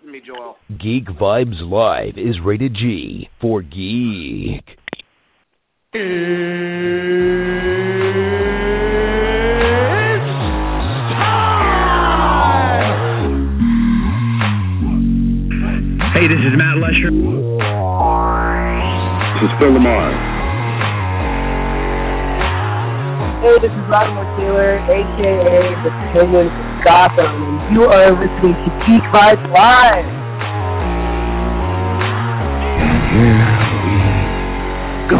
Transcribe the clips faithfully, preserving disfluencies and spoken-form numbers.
to me, Joel. Geek Vibes Live is rated G for geek. Hey, this is Matt Lesher. This is Phil Lamar. Hey, this is Latimer Taylor, a k a. the Penguin from Gotham, and you are listening to Geek Vibes Live. And here we go.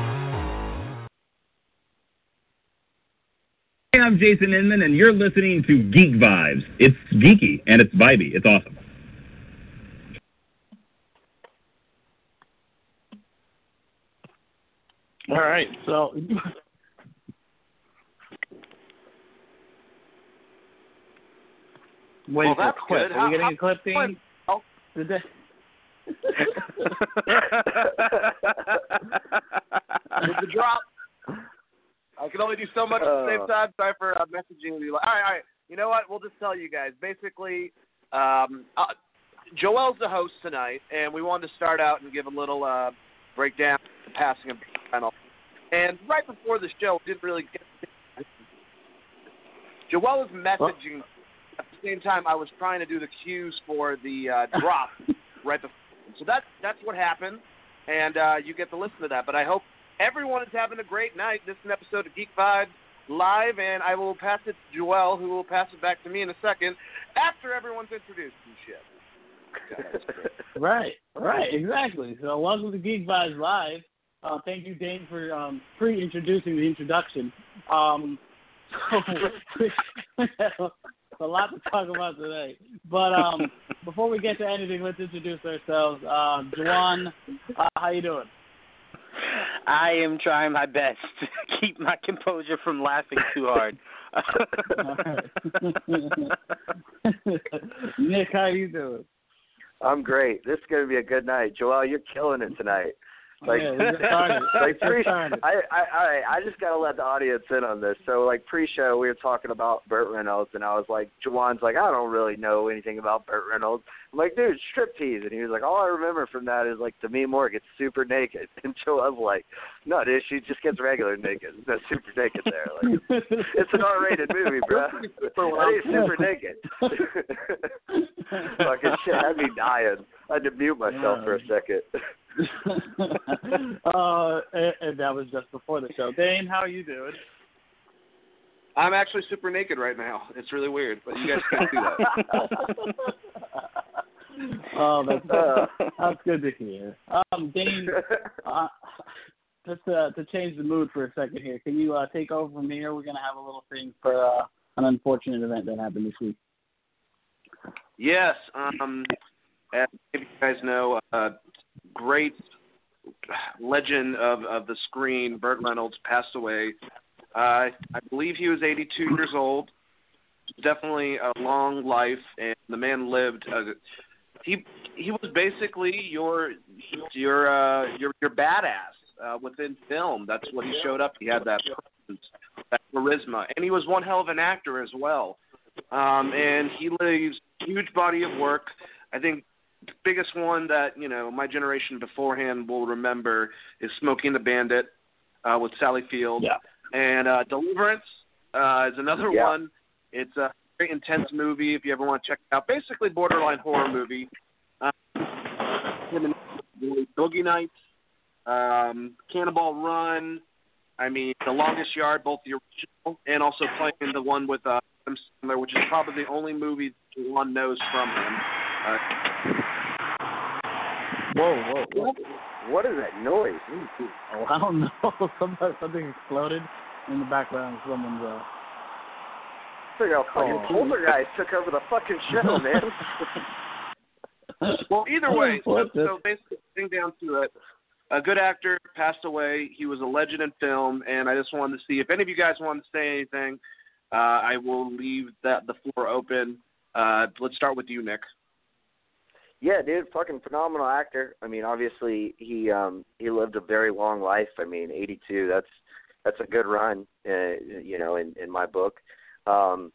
Hey, I'm Jason Inman, and you're listening to Geek Vibes. It's geeky, and it's vibey. It's awesome. All right, so... Waiting well, for a clip. Good. Are we how, getting how, a clip thing? Oh. Today? With the drop. I can only do so much at the same time. Sorry for uh, messaging you. All right, all right. You know what? We'll just tell you guys. Basically, um, uh, Joel's the host tonight, and we wanted to start out and give a little uh, breakdown of the passing of Reynolds. And right before the show, didn't really get to Joel was messaging. At the same time, I was trying to do the cues for the uh, drop right before. So that, that's what happened, and uh, you get to listen to that. But I hope everyone is having a great night. This is an episode of Geek Vibes Live, and I will pass it to Joel, who will pass it back to me in a second after everyone's introduced and shit. Right, right, exactly. So welcome to Geek Vibes Live. Uh, thank you, Dane, for um, pre-introducing the introduction. Um, so, a lot to talk about today. But um, before we get to anything, let's introduce ourselves. Uh, Juwan, uh, how you doing? I am trying my best to keep my composure from laughing too hard. Nick, how you doing? I'm great. This is going to be a good night. Joel, you're killing it tonight. Like, yeah, we're started. like pre, I, I, I, I just got to let the audience in on this. So, like, pre-show, we were talking about Burt Reynolds, and I was like, Juwan's like, I don't really know anything about Burt Reynolds. I'm like, dude, striptease. And he was like, all I remember from that is, like, Demi Moore gets super naked. And Joel's like, no, dude, she just gets regular naked. No super naked there. Like, it's an R-rated movie, bro. That is super naked. Fucking shit, had me dying. I had to mute myself yeah. for a second. uh, and, and that was just before the show. Dane, how are you doing? I'm actually super naked right now. It's really weird, but you guys can't see that. Oh, that's, uh, that's good to hear. Um, Dane, uh, just uh, to change the mood for a second here, can you uh, take over from here? We're going to have a little thing for uh, an unfortunate event that happened this week. Yes. Um, as you guys know, uh, great legend of, of the screen, Burt Reynolds, passed away. Uh, I believe he was eighty-two years old. Definitely a long life, and the man lived. Uh, he he was basically your your uh, your your badass uh, within film. That's what he showed up. He had that presence, that charisma, and he was one hell of an actor as well. Um, and he leaves a huge body of work. I think the biggest one that, you know, my generation beforehand will remember is Smokey and the Bandit uh, with Sally Field. Yeah. And uh, Deliverance uh, is another yeah. one. It's a very intense movie if you ever want to check it out. Basically borderline horror movie. Um, Boogie Nights, um, Cannonball Run, I mean, The Longest Yard, both the original and also playing the one with uh, Adam Sandler, which is probably the only movie one knows from him. Uh, Whoa, whoa, whoa. What is that noise? Oh, I don't know. Somebody, something exploded in the background. Someone's, uh... Figure out fucking poltergeist took over the fucking show, man. Well, either way, so, What the- so basically, getting down to it, a good actor passed away. He was a legend in film, and I just wanted to see if any of you guys want to say anything. Uh, I will leave that the floor open. Uh, let's start with you, Nick. Yeah, dude, fucking phenomenal actor. I mean, obviously he um he lived a very long life. I mean, eighty-two. That's that's a good run, uh, you know, in in my book. Um,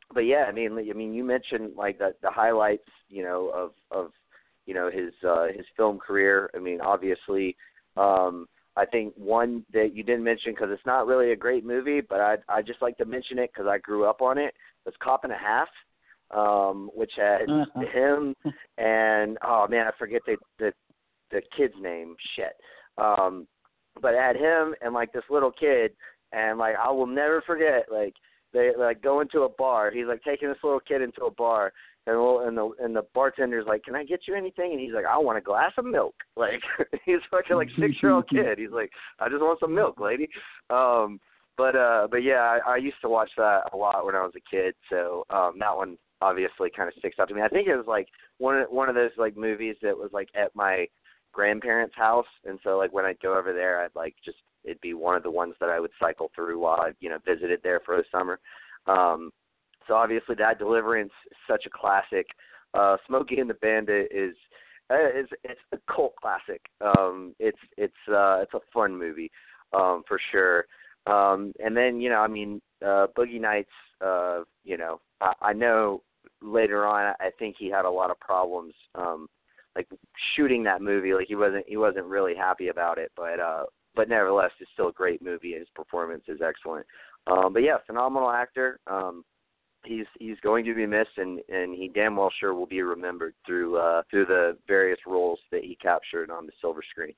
but yeah, I mean, I mean, you mentioned like the the highlights, you know, of of you know his uh, his film career. I mean, obviously, um, I think one that you didn't mention because it's not really a great movie, but I I just like to mention it because I grew up on it. Was Cop and a Half, um, which had uh-huh. him and oh man, I forget the the the kid's name. Shit. Um, but it had him and like this little kid, and like I will never forget like. They like go into a bar. He's like taking this little kid into a bar, and and the and the bartender's like, "Can I get you anything?" And he's like, "I want a glass of milk." Like he's fucking like six year old kid. He's like, "I just want some milk, lady." Um, but uh, but yeah, I, I used to watch that a lot when I was a kid. So um, that one obviously kind of sticks out to me. I think it was like one of one of those like movies that was like at my grandparents' house, and so like when I'd go over there, I'd like just it'd be one of the ones that I would cycle through while I, you know, visited there for the summer. Um, so obviously that Deliverance is such a classic. Uh, Smokey and the Bandit is, uh, is it's a cult classic. Um, it's it's uh, it's a fun movie um, for sure. Um, and then you know, I mean, uh, Boogie Nights. Uh, you know, I, I know later on, I think he had a lot of problems. Um, like shooting that movie, like he wasn't he wasn't really happy about it, but. Uh, But nevertheless, it's still a great movie, and his performance is excellent. Um, but yeah, phenomenal actor. Um, he's he's going to be missed, and, and he damn well sure will be remembered through uh, through the various roles that he captured on the silver screen.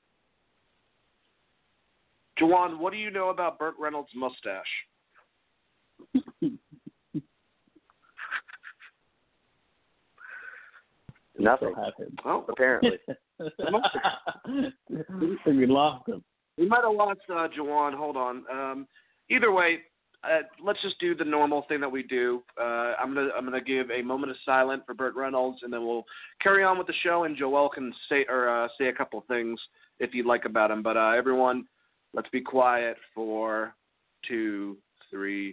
Juwan, what do you know about Burt Reynolds' mustache? Nothing. Oh, apparently. We lost him. We might have lost uh, Juwan. Hold on. Um, either way, uh, let's just do the normal thing that we do. Uh, I'm gonna I'm gonna give a moment of silence for Burt Reynolds, and then we'll carry on with the show. And Joel can say or uh, say a couple of things if you'd like about him. But uh, everyone, let's be quiet for two, three.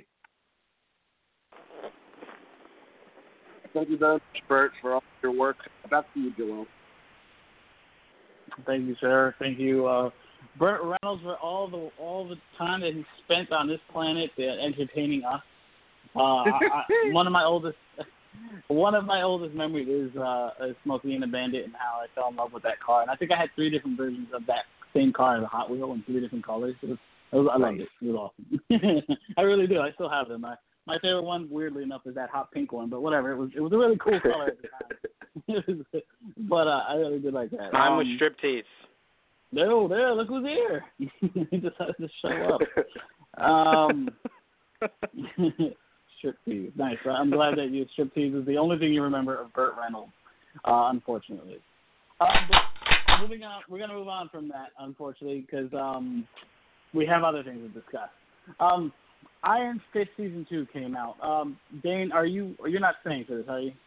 Thank you very much, Burt, for all your work. Back to you, Joel. Thank you, sir. Thank you, uh, Burt Reynolds, for all the all the time that he spent on this planet uh, entertaining us. Uh, I, one of my oldest, one of my oldest memories is, uh, is Smokey and the Bandit and how I fell in love with that car. And I think I had three different versions of that same car as a Hot Wheel in three different colors. It was, it was, I loved it. It was awesome. I really do. I still have them. I, my favorite one, weirdly enough, is that hot pink one. But whatever. It was it was a really cool color at the time. But uh, I really did like that. Mine um, was striptease. No, there, look who's here. He decided to show up. Um, striptease, nice. I'm glad that you striptease is the only thing you remember of Burt Reynolds, uh, unfortunately. Uh, but moving on, we're going to move on from that, unfortunately, because um, we have other things to discuss. Um, Iron Fist Season two came out. Um, Dane, are you, you're not staying for this, are you?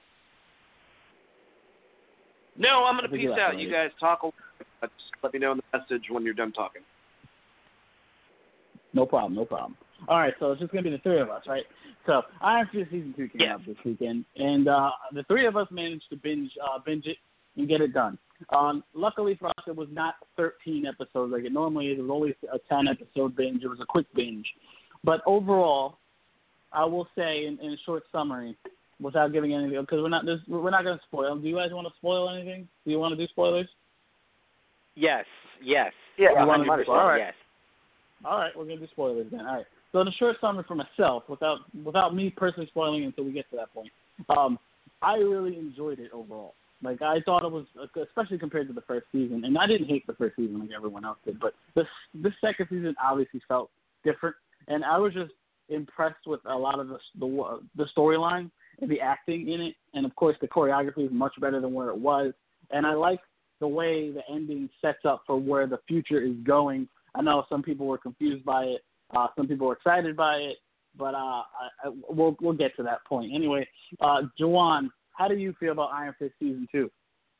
No, I'm going to peace out. You guys talk a little bit. Just let me know in the message when you're done talking. No problem, no problem. All right, so it's just going to be the three of us, right? So Iron Fist Season two came yeah. out this weekend, and uh, the three of us managed to binge uh, binge it and get it done. Um, luckily for us, it was not thirteen episodes like it normally is. It was only a ten-episode binge. It was a quick binge. But overall, I will say in, in a short summary, without giving anything, because we're not this, we're not going to spoil. Do you guys want to spoil anything? Do you want to do spoilers? Yes, yes. Yeah, you want to do spoilers? Yes. All right, we're going to do spoilers then. All right. So the short summary for myself, without without me personally spoiling until we get to that point, um, I really enjoyed it overall. Like, I thought it was, especially compared to the first season, and I didn't hate the first season like everyone else did, but this this second season obviously felt different, and I was just impressed with a lot of the the, the storyline and the acting in it, and of course the choreography is much better than where it was, and I like the way the ending sets up for where the future is going. I know some people were confused by it, uh, some people were excited by it, but uh, I, I, we'll we'll get to that point. Anyway, uh, Juwan, how do you feel about Iron Fist Season two?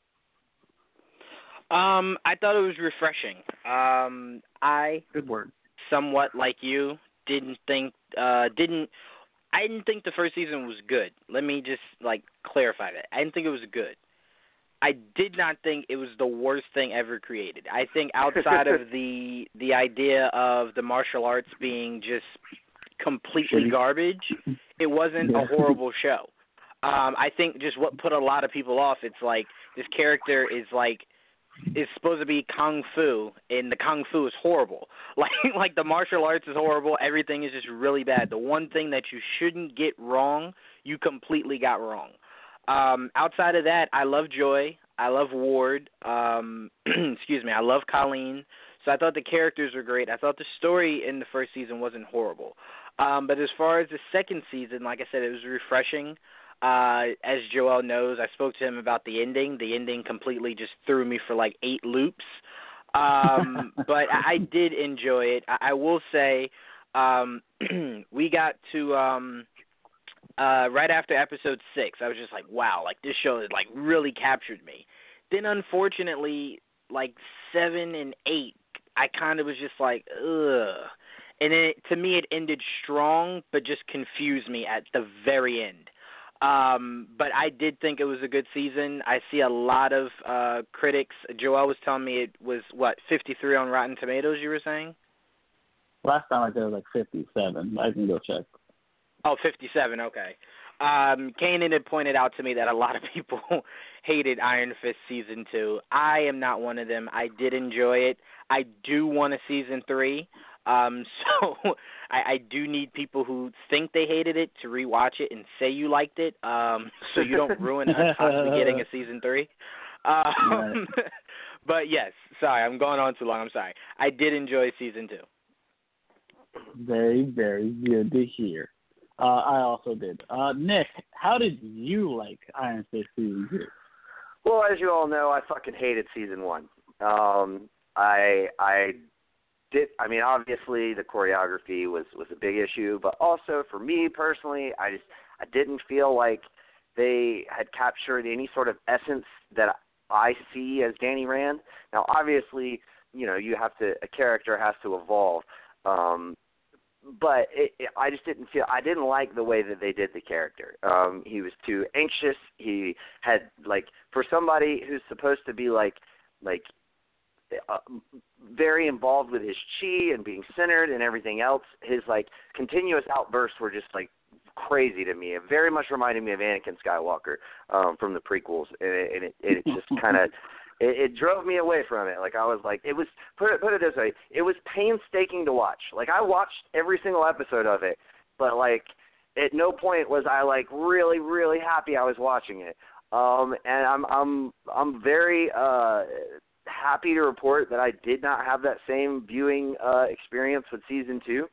Um, I thought it was refreshing. Um, I good word. Somewhat like you, didn't think uh, didn't I didn't think the first season was good. Let me just like clarify that. I didn't think it was good. I did not think it was the worst thing ever created. I think outside of the the idea of the martial arts being just completely garbage, it wasn't a horrible show. Um, I think just what put a lot of people off, it's like this character is like is supposed to be kung fu, and the kung fu is horrible. Like like the martial arts is horrible. Everything is just really bad. The one thing that you shouldn't get wrong, you completely got wrong. Um, outside of that, I love Joy. I love Ward. Um, excuse me. I love Colleen. So I thought the characters were great. I thought the story in the first season wasn't horrible. Um, but as far as the second season, like I said, it was refreshing. Uh, as Joel knows, I spoke to him about the ending. The ending completely just threw me for like eight loops. Um, but I, I did enjoy it. I, I will say um, we got to um, uh, right after episode six. I was just like, wow, like this show has like really captured me. Then unfortunately, like seven and eight, I kind of was just like, ugh. And then it, to me, it ended strong, but just confused me at the very end. Um, but I did think it was a good season. I see a lot of uh, critics. Joel was telling me it was, what, fifty-three on Rotten Tomatoes, you were saying? Last time I said it was like fifty-seven. I can go check. Oh, fifty-seven, okay. Um, Kanan had pointed out to me that a lot of people hated Iron Fist Season two. I am not one of them. I did enjoy it. I do want a Season three. Um, so I, I do need people who think they hated it to rewatch it and say you liked it, um, so you don't ruin us possibly getting a Season three. Um, right. But, yes, sorry, I'm going on too long. I'm sorry. I did enjoy Season two. Very, very good to hear. Uh, I also did. Uh, Nick, how did you like Iron Fist Season two? Well, as you all know, I fucking hated Season one. Um, I I did. I mean, obviously the choreography was, was a big issue, but also for me personally, I just I didn't feel like they had captured any sort of essence that I see as Danny Rand. Now, obviously, you know, you have to a character has to evolve. Um, But it, it, I just didn't feel – I didn't like the way that they did the character. Um, he was too anxious. He had, like, for somebody who's supposed to be, like, like uh, very involved with his chi and being centered and everything else, his, like, continuous outbursts were just, like, crazy to me. It very much reminded me of Anakin Skywalker um, from the prequels. And it, and it, it just kind of – It, it drove me away from it. Like I was like, it was put it put it this way, it was painstaking to watch. Like I watched every single episode of it, but like at no point was I like really really happy I was watching it. Um, and I'm I'm I'm very uh, happy to report that I did not have that same viewing uh, experience with season two.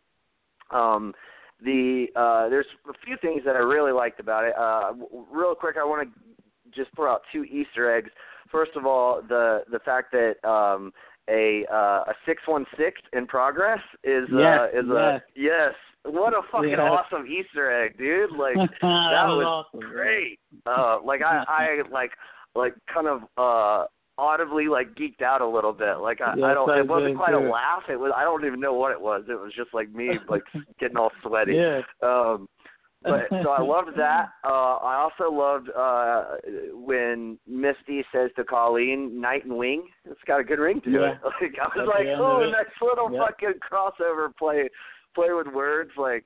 Um, the uh, there's a few things that I really liked about it. Uh, real quick, I want to just throw out two Easter eggs. First of all, the the fact that um, a uh, a six one six in progress is yes, uh, is yes. a yes. What a fucking yes. awesome Easter egg, dude! Like that, that was, was awesome, great. Uh, like I, I like like kind of uh, audibly like geeked out a little bit. Like I, yes, I don't. I It wasn't quite too. a laugh. It was. I don't even know what it was. It was just like me like getting all sweaty. Yeah. Um, But so I loved that. Uh, I also loved uh, when Misty says to Colleen, "Night and Wing." It's got a good ring to yeah. it. Like I was That's like, "Oh, it. next little yeah. fucking crossover play, play with words." Like,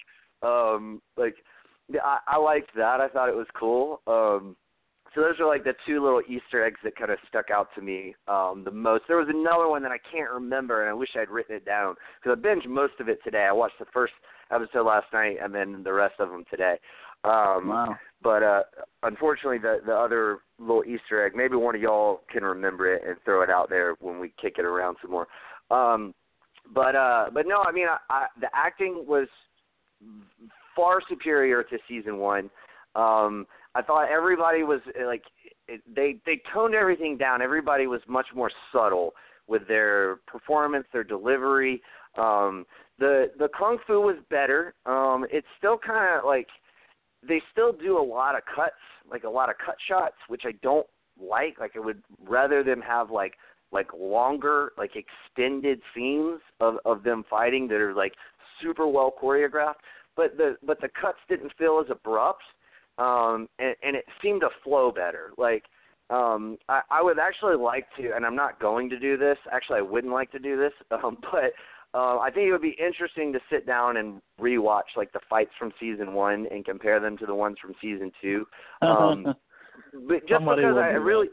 um, like yeah, I, I liked that. I thought it was cool. Um, so those are like the two little Easter eggs that kind of stuck out to me um, the most. There was another one that I can't remember, and I wish I'd written it down because I binged most of it today. I watched the first episode last night and then the rest of them today. Um, wow. But uh, unfortunately, the the other little Easter egg, maybe one of y'all can remember it and throw it out there when we kick it around some more. Um, but uh, but no, I mean, I, I, the acting was far superior to season one. Um, I thought everybody was like it, they they toned everything down. Everybody was much more subtle with their performance, their delivery. Um, the the kung fu was better. Um, it's still kind of like they still do a lot of cuts, like a lot of cut shots, which I don't like. Like I would rather them have like like longer, like extended scenes of, of them fighting that are like super well choreographed. But the but the cuts didn't feel as abrupt, um, and, and it seemed to flow better. Like um, I, I would actually like to, and I'm not going to do this. Actually, I wouldn't like to do this, um, but uh, I think it would be interesting to sit down and rewatch like the fights from season one and compare them to the ones from season two. Um, but just Somebody because will I do really,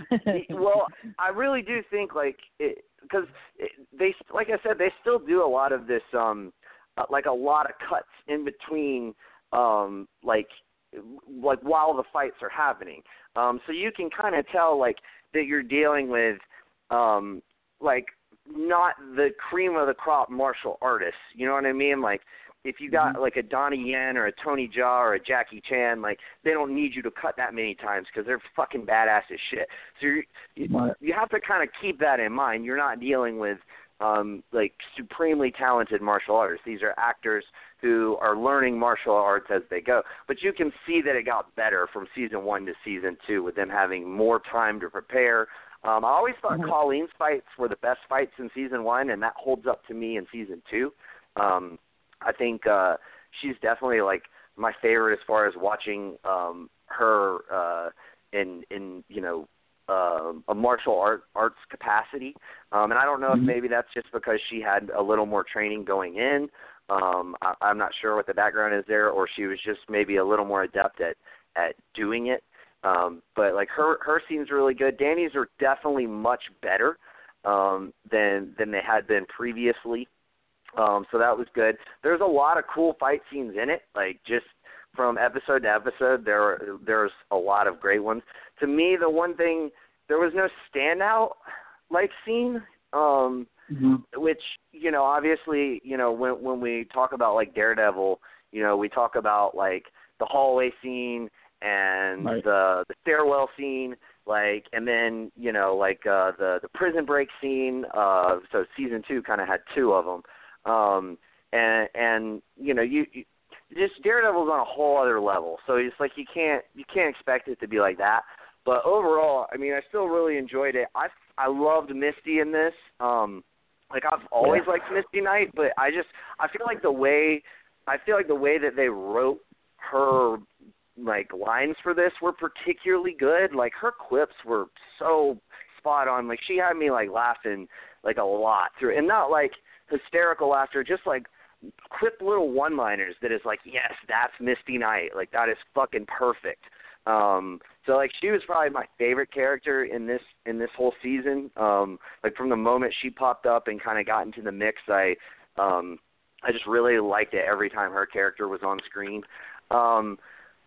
well, I really do think like because they, like I said, they still do a lot of this, um, uh, like a lot of cuts in between, um, like like while the fights are happening. Um, so you can kind of tell like that you're dealing with, um, like. not the cream of the crop martial artists, you know what I mean? Like, if you got like a Donnie Yen or a Tony Jaa or a Jackie Chan, like they don't need you to cut that many times because they're fucking badass as shit. So you're, you you have to kind of keep that in mind. You're not dealing with um, like supremely talented martial artists. These are actors who are learning martial arts as they go. But you can see that it got better from season one to season two with them having more time to prepare. Um, I always thought mm-hmm. Colleen's fights were the best fights in season one, and that holds up to me in season two. Um, I think uh, she's definitely like my favorite as far as watching um, her uh, in in you know uh, a martial art arts capacity. Um, and I don't know mm-hmm. if maybe that's just because she had a little more training going in. Um, I, I'm not sure what the background is there, or she was just maybe a little more adept at at doing it. Um, but like her, her scene's really good. Danny's are definitely much better um, than than they had been previously. Um, so that was good. There's a lot of cool fight scenes in it. Like just from episode to episode, there there's a lot of great ones. To me, the one thing there was no standout like scene, um, mm-hmm. which you know obviously you know when when we talk about like Daredevil, you know we talk about like the hallway scene. And right. the the stairwell scene, like, and then you know, like uh, the the prison break scene. Uh, so season two kind of had two of them, um, and and you know, you, you just Daredevil's on a whole other level. So it's like you can't you can't expect it to be like that. But overall, I mean, I still really enjoyed it. I I loved Misty in this. Um, like I've always yeah. liked Misty Knight, but I just I feel like the way I feel like the way that they wrote her. Like lines for this were particularly good. Like her quips were so spot on. Like she had me like laughing like a lot through, and not like hysterical laughter, just like quip little one-liners that is like, yes, that's Misty Knight. Like that is fucking perfect. Um, so like she was probably my favorite character in this in this whole season. Um, like from the moment she popped up and kind of got into the mix, I um, I just really liked it every time her character was on screen. Um,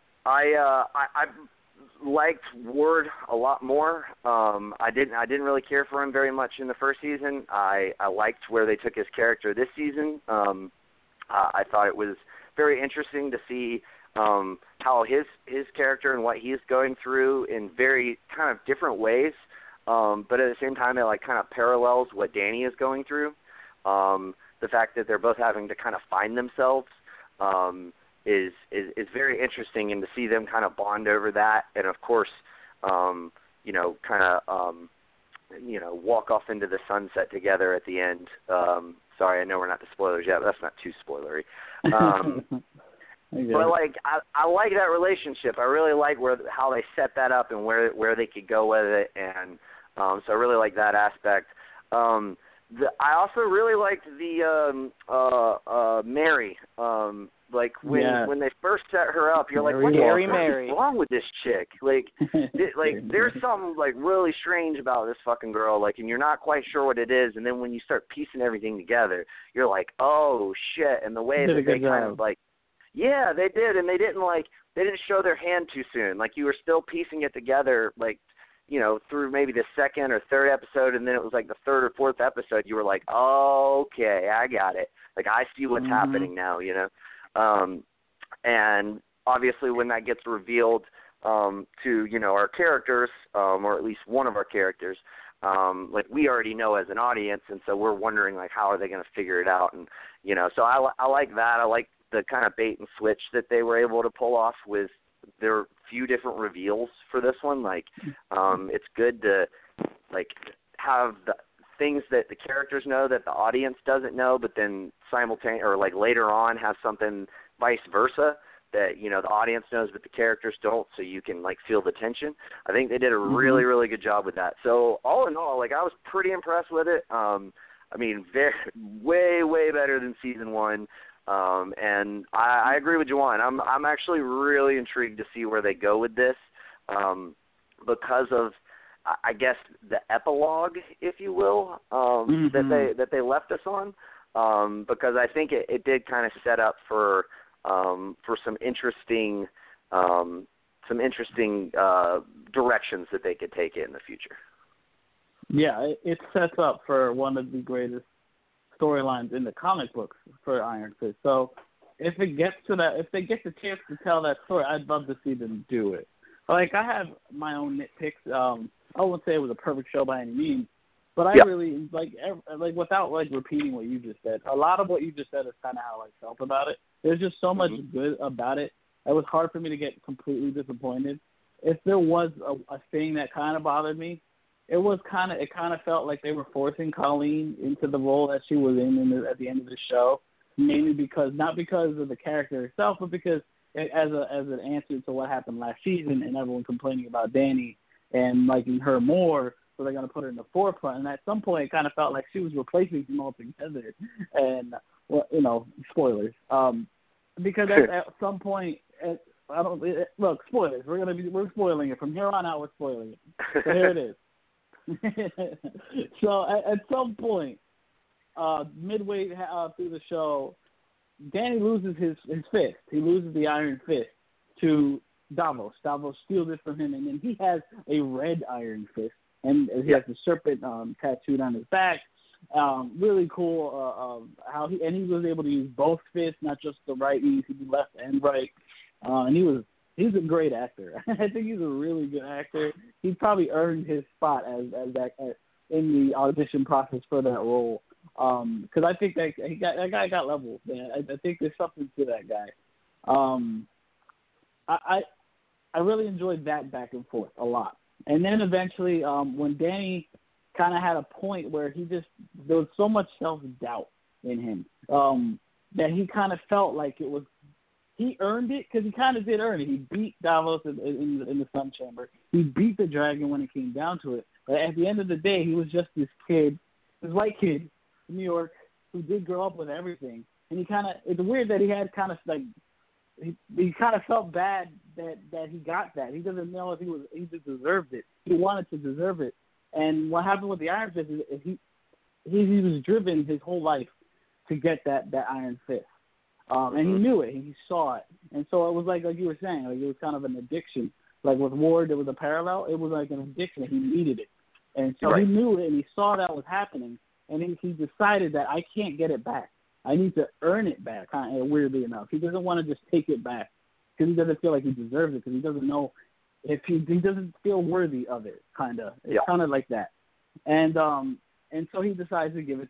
I, uh, I I liked Ward a lot more. Um, I didn't I didn't really care for him very much in the first season. I, I liked where they took his character this season. Um, uh, I thought it was very interesting to see um, how his his character and what he's going through in very kind of different ways. Um, but at the same time, it like kind of parallels what Danny is going through. Um, the fact that they're both having to kind of find themselves. Um, Is, is is very interesting, and to see them kind of bond over that, and of course, um, you know, kind of, um, you know, walk off into the sunset together at the end. Um, sorry, I know we're not the spoilers yet, but that's not too spoilery. Um, but like, I, I like that relationship. I really like where how they set that up and where where they could go with it, and um, so I really like that aspect. Um, the, I also really liked the um, uh, uh, Mary. Um, Like when yeah. when they first set her up, you're Mary, like, what Mary, the Mary. fuck is wrong with this chick? Like, it, like there's something like really strange about this fucking girl. Like, and you're not quite sure what it is. And then when you start piecing everything together, you're like, oh shit. And the way that they kind of like, yeah, they did, and they didn't like they didn't show their hand too soon. Like you were still piecing it together, like. You know, through maybe the second or third episode, and then it was like the third or fourth episode, you were like, oh, okay, I got it. Like, I see what's mm-hmm. happening now, you know. Um, and obviously when that gets revealed um, to, you know, our characters, um, or at least one of our characters, um, like we already know as an audience, and so we're wondering, like, how are they going to figure it out? And, you know, so I, I like that. I like the kind of bait and switch that they were able to pull off with their few different reveals for this one. Like, um, it's good to, like, have the things that the characters know that the audience doesn't know, but then simultaneously, or like later on, have something vice versa that, you know, the audience knows but the characters don't, so you can, like, feel the tension. I think they did a really, really good job with that. So all in all, like, I was pretty impressed with it. Um, I mean, very, way, way better than season one. Um, and I, I agree with Juwan. I'm, I'm actually really intrigued to see where they go with this, um, because of, I guess, the epilogue, if you will, um, mm-hmm. that they that they left us on. Um, because I think it, it did kind of set up for um, for some interesting um, some interesting uh, directions that they could take it in the future. Yeah, it, it sets up for one of the greatest storylines in the comic books for Iron Fist. So if it gets to that, if they get the chance to tell that story, I'd love to see them do it. Like, I have my own nitpicks. Um, I wouldn't say it was a perfect show by any means, but I yep. really like like without like repeating what you just said. A lot of what you just said is kind of how I felt about it. There's just so much mm-hmm. good about it. It was hard for me to get completely disappointed. If there was a, a thing that kind of bothered me, it was kind of it kind of felt like they were forcing Colleen into the role that she was in, in the, at the end of the show, mainly because not because of the character itself, but because it, as a as an answer to what happened last season and everyone complaining about Dani and liking her more. So they're going to put her in the forefront. And at some point, it kind of felt like she was replacing him altogether. And, well, you know, spoilers. Um, because at, at some point, at, I don't it, look, spoilers. We're going to be we're spoiling it from here on out. We're spoiling it. So here it is. So at, at some point, uh, midway uh, through the show, Dani loses his his fist. He loses the Iron Fist to Davos. Davos steals it from him, and then he has a red Iron Fist. And he has the serpent um, tattooed on his back. Um, really cool uh, uh, how he and he was able to use both fists, not just the right. He could do left and right. Uh, and he was he's a great actor. I think he's a really good actor. He probably earned his spot as as that as, in the audition process for that role. Because um, I think that he got that guy got levels, man. I, I think there's something to that guy. Um, I, I I really enjoyed that back and forth a lot. And then eventually, um, when Dani kind of had a point where he just there was so much self doubt in him um, that he kind of felt like it was he earned it because he kind of did earn it. He beat Davos in, in, in the Sun Chamber. He beat the dragon when it came down to it. But at the end of the day, he was just this kid, this white kid in New York who did grow up with everything. And he kind of it's weird that he had kind of like. He, he kind of felt bad that, that he got that. He doesn't know if he was he just deserved it. He wanted to deserve it. And what happened with the Iron Fist is he he, he was driven his whole life to get that, that Iron Fist. Um, and he knew it. And he saw it. And so it was like like you were saying, like it was kind of an addiction. Like with Ward, there was a parallel. It was like an addiction. He needed it. And so right. he knew it, and he saw that was happening. And he, he decided that I can't get it back. I need to earn it back, kind of weirdly enough. He doesn't want to just take it back because he doesn't feel like he deserves it because he doesn't know if he he doesn't feel worthy of it, kind of. It's yeah. kind of like that. And um and so he decides to give it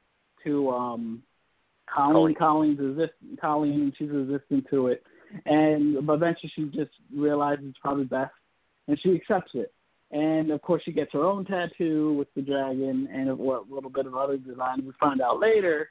to um Colleen. Colleen's resist Colleen, she's resistant to it. And eventually she just realizes it's probably best, and she accepts it. And, of course, she gets her own tattoo with the dragon and a, a little bit of other design. We find out later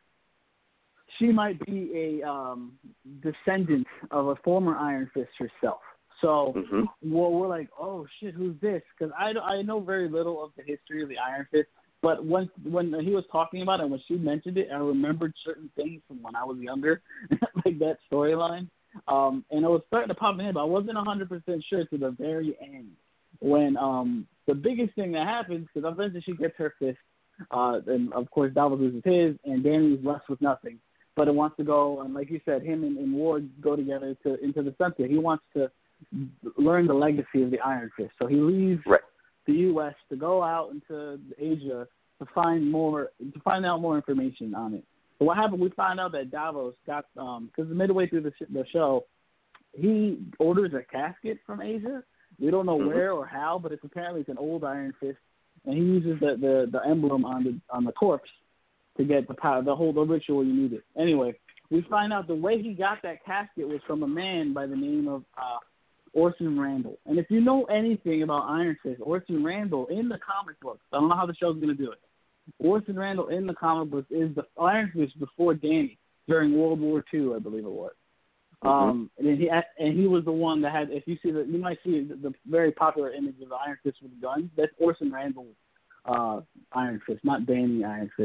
she might be a um, descendant of a former Iron Fist herself. So mm-hmm. well, we're like, oh, shit, who's this? Because I, I know very little of the history of the Iron Fist. But when, when he was talking about it, when she mentioned it, I remembered certain things from when I was younger, like that storyline. Um, and it was starting to pop in my head, but I wasn't one hundred percent sure to the very end. When um, the biggest thing that happens, because eventually she gets her fist, uh, and, of course, Davos loses his, and Dani is left with nothing. But it wants to go, and like you said, him and, and Ward go together to into the sunset. He wants to learn the legacy of the Iron Fist. So he leaves right. the U S to go out into Asia to find more, to find out more information on it. So what happened? We find out that Davos got, um, because midway through the, sh- the show, he orders a casket from Asia. We don't know mm-hmm. where or how, but it's apparently it's an old Iron Fist, and he uses the, the, the emblem on the on the corpse to get the power, the whole the ritual you needed. Anyway, we find out the way he got that casket was from a man by the name of uh, Orson Randall. And if you know anything about Iron Fist, Orson Randall in the comic books, I don't know how the show's going to do it. Orson Randall in the comic books is the Iron Fist before Dani during World War Two, I believe it was. Mm-hmm. Um, and he and he was the one that had. If you see the, you might see the, the very popular image of the Iron Fist with guns. That's Orson Randall's uh, Iron Fist, not Dani Iron Fist.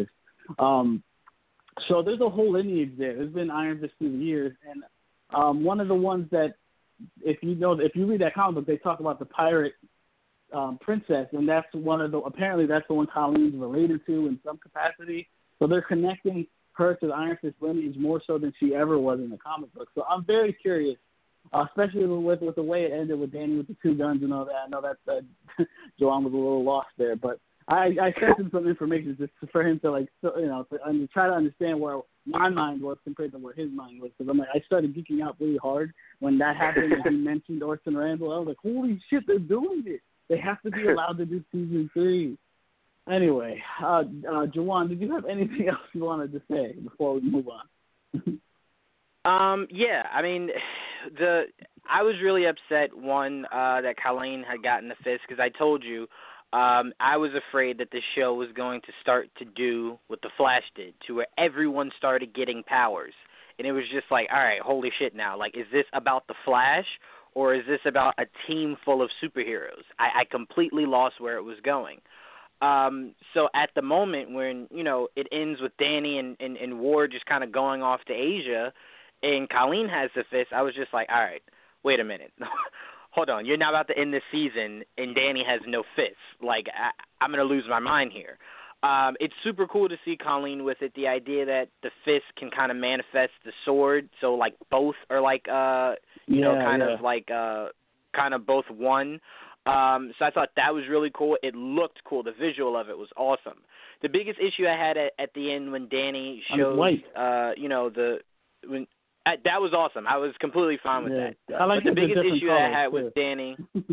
Um, so there's a whole lineage there. There's been Iron Fist through the years, and um, one of the ones that, if you know, if you read that comic book, they talk about the pirate um, princess, and that's one of the. Apparently, that's the one Colleen's related to in some capacity. So they're connecting her to the Iron Fist lineage more so than she ever was in the comic book. So I'm very curious, uh, especially with with the way it ended with Danny with the two guns and all that. I know that uh, Joanne was a little lost there, but I, I sent him some information just for him to, like, so, you know, to, and try to understand where my mind was compared to where his mind was. Because I'm like, I started geeking out really hard when that happened and he mentioned Orson Randall. I was like, holy shit, they're doing it. They have to be allowed to do season three. Anyway, uh, uh, Jawan, did you have anything else you wanted to say before we move on? um, yeah, I mean, the I was really upset, one, uh, that Colleen had gotten the fist, because I told you, Um, I was afraid that the show was going to start to do what The Flash did, to where everyone started getting powers. And it was just like, all right, holy shit now. Like, is this about The Flash, or is this about a team full of superheroes? I, I completely lost where it was going. Um, so at the moment when, you know, it ends with Danny and, and, and Ward just kind of going off to Asia, and Colleen has the fist, I was just like, all right, wait a minute. Hold on, you're now about to end this season, and Danny has no fists. Like, I, I'm going to lose my mind here. Um, it's super cool to see Colleen with it, the idea that the fist can kind of manifest the sword, so, like, both are, like, uh, you yeah, know, kind yeah. of, like, uh, kind of both one. Um, so I thought that was really cool. It looked cool. The visual of it was awesome. The biggest issue I had at, at the end when Danny showed, uh, you know, the when – Uh, that was awesome. I was completely fine with yeah. that. I like but the biggest issue that I had too. with Danny,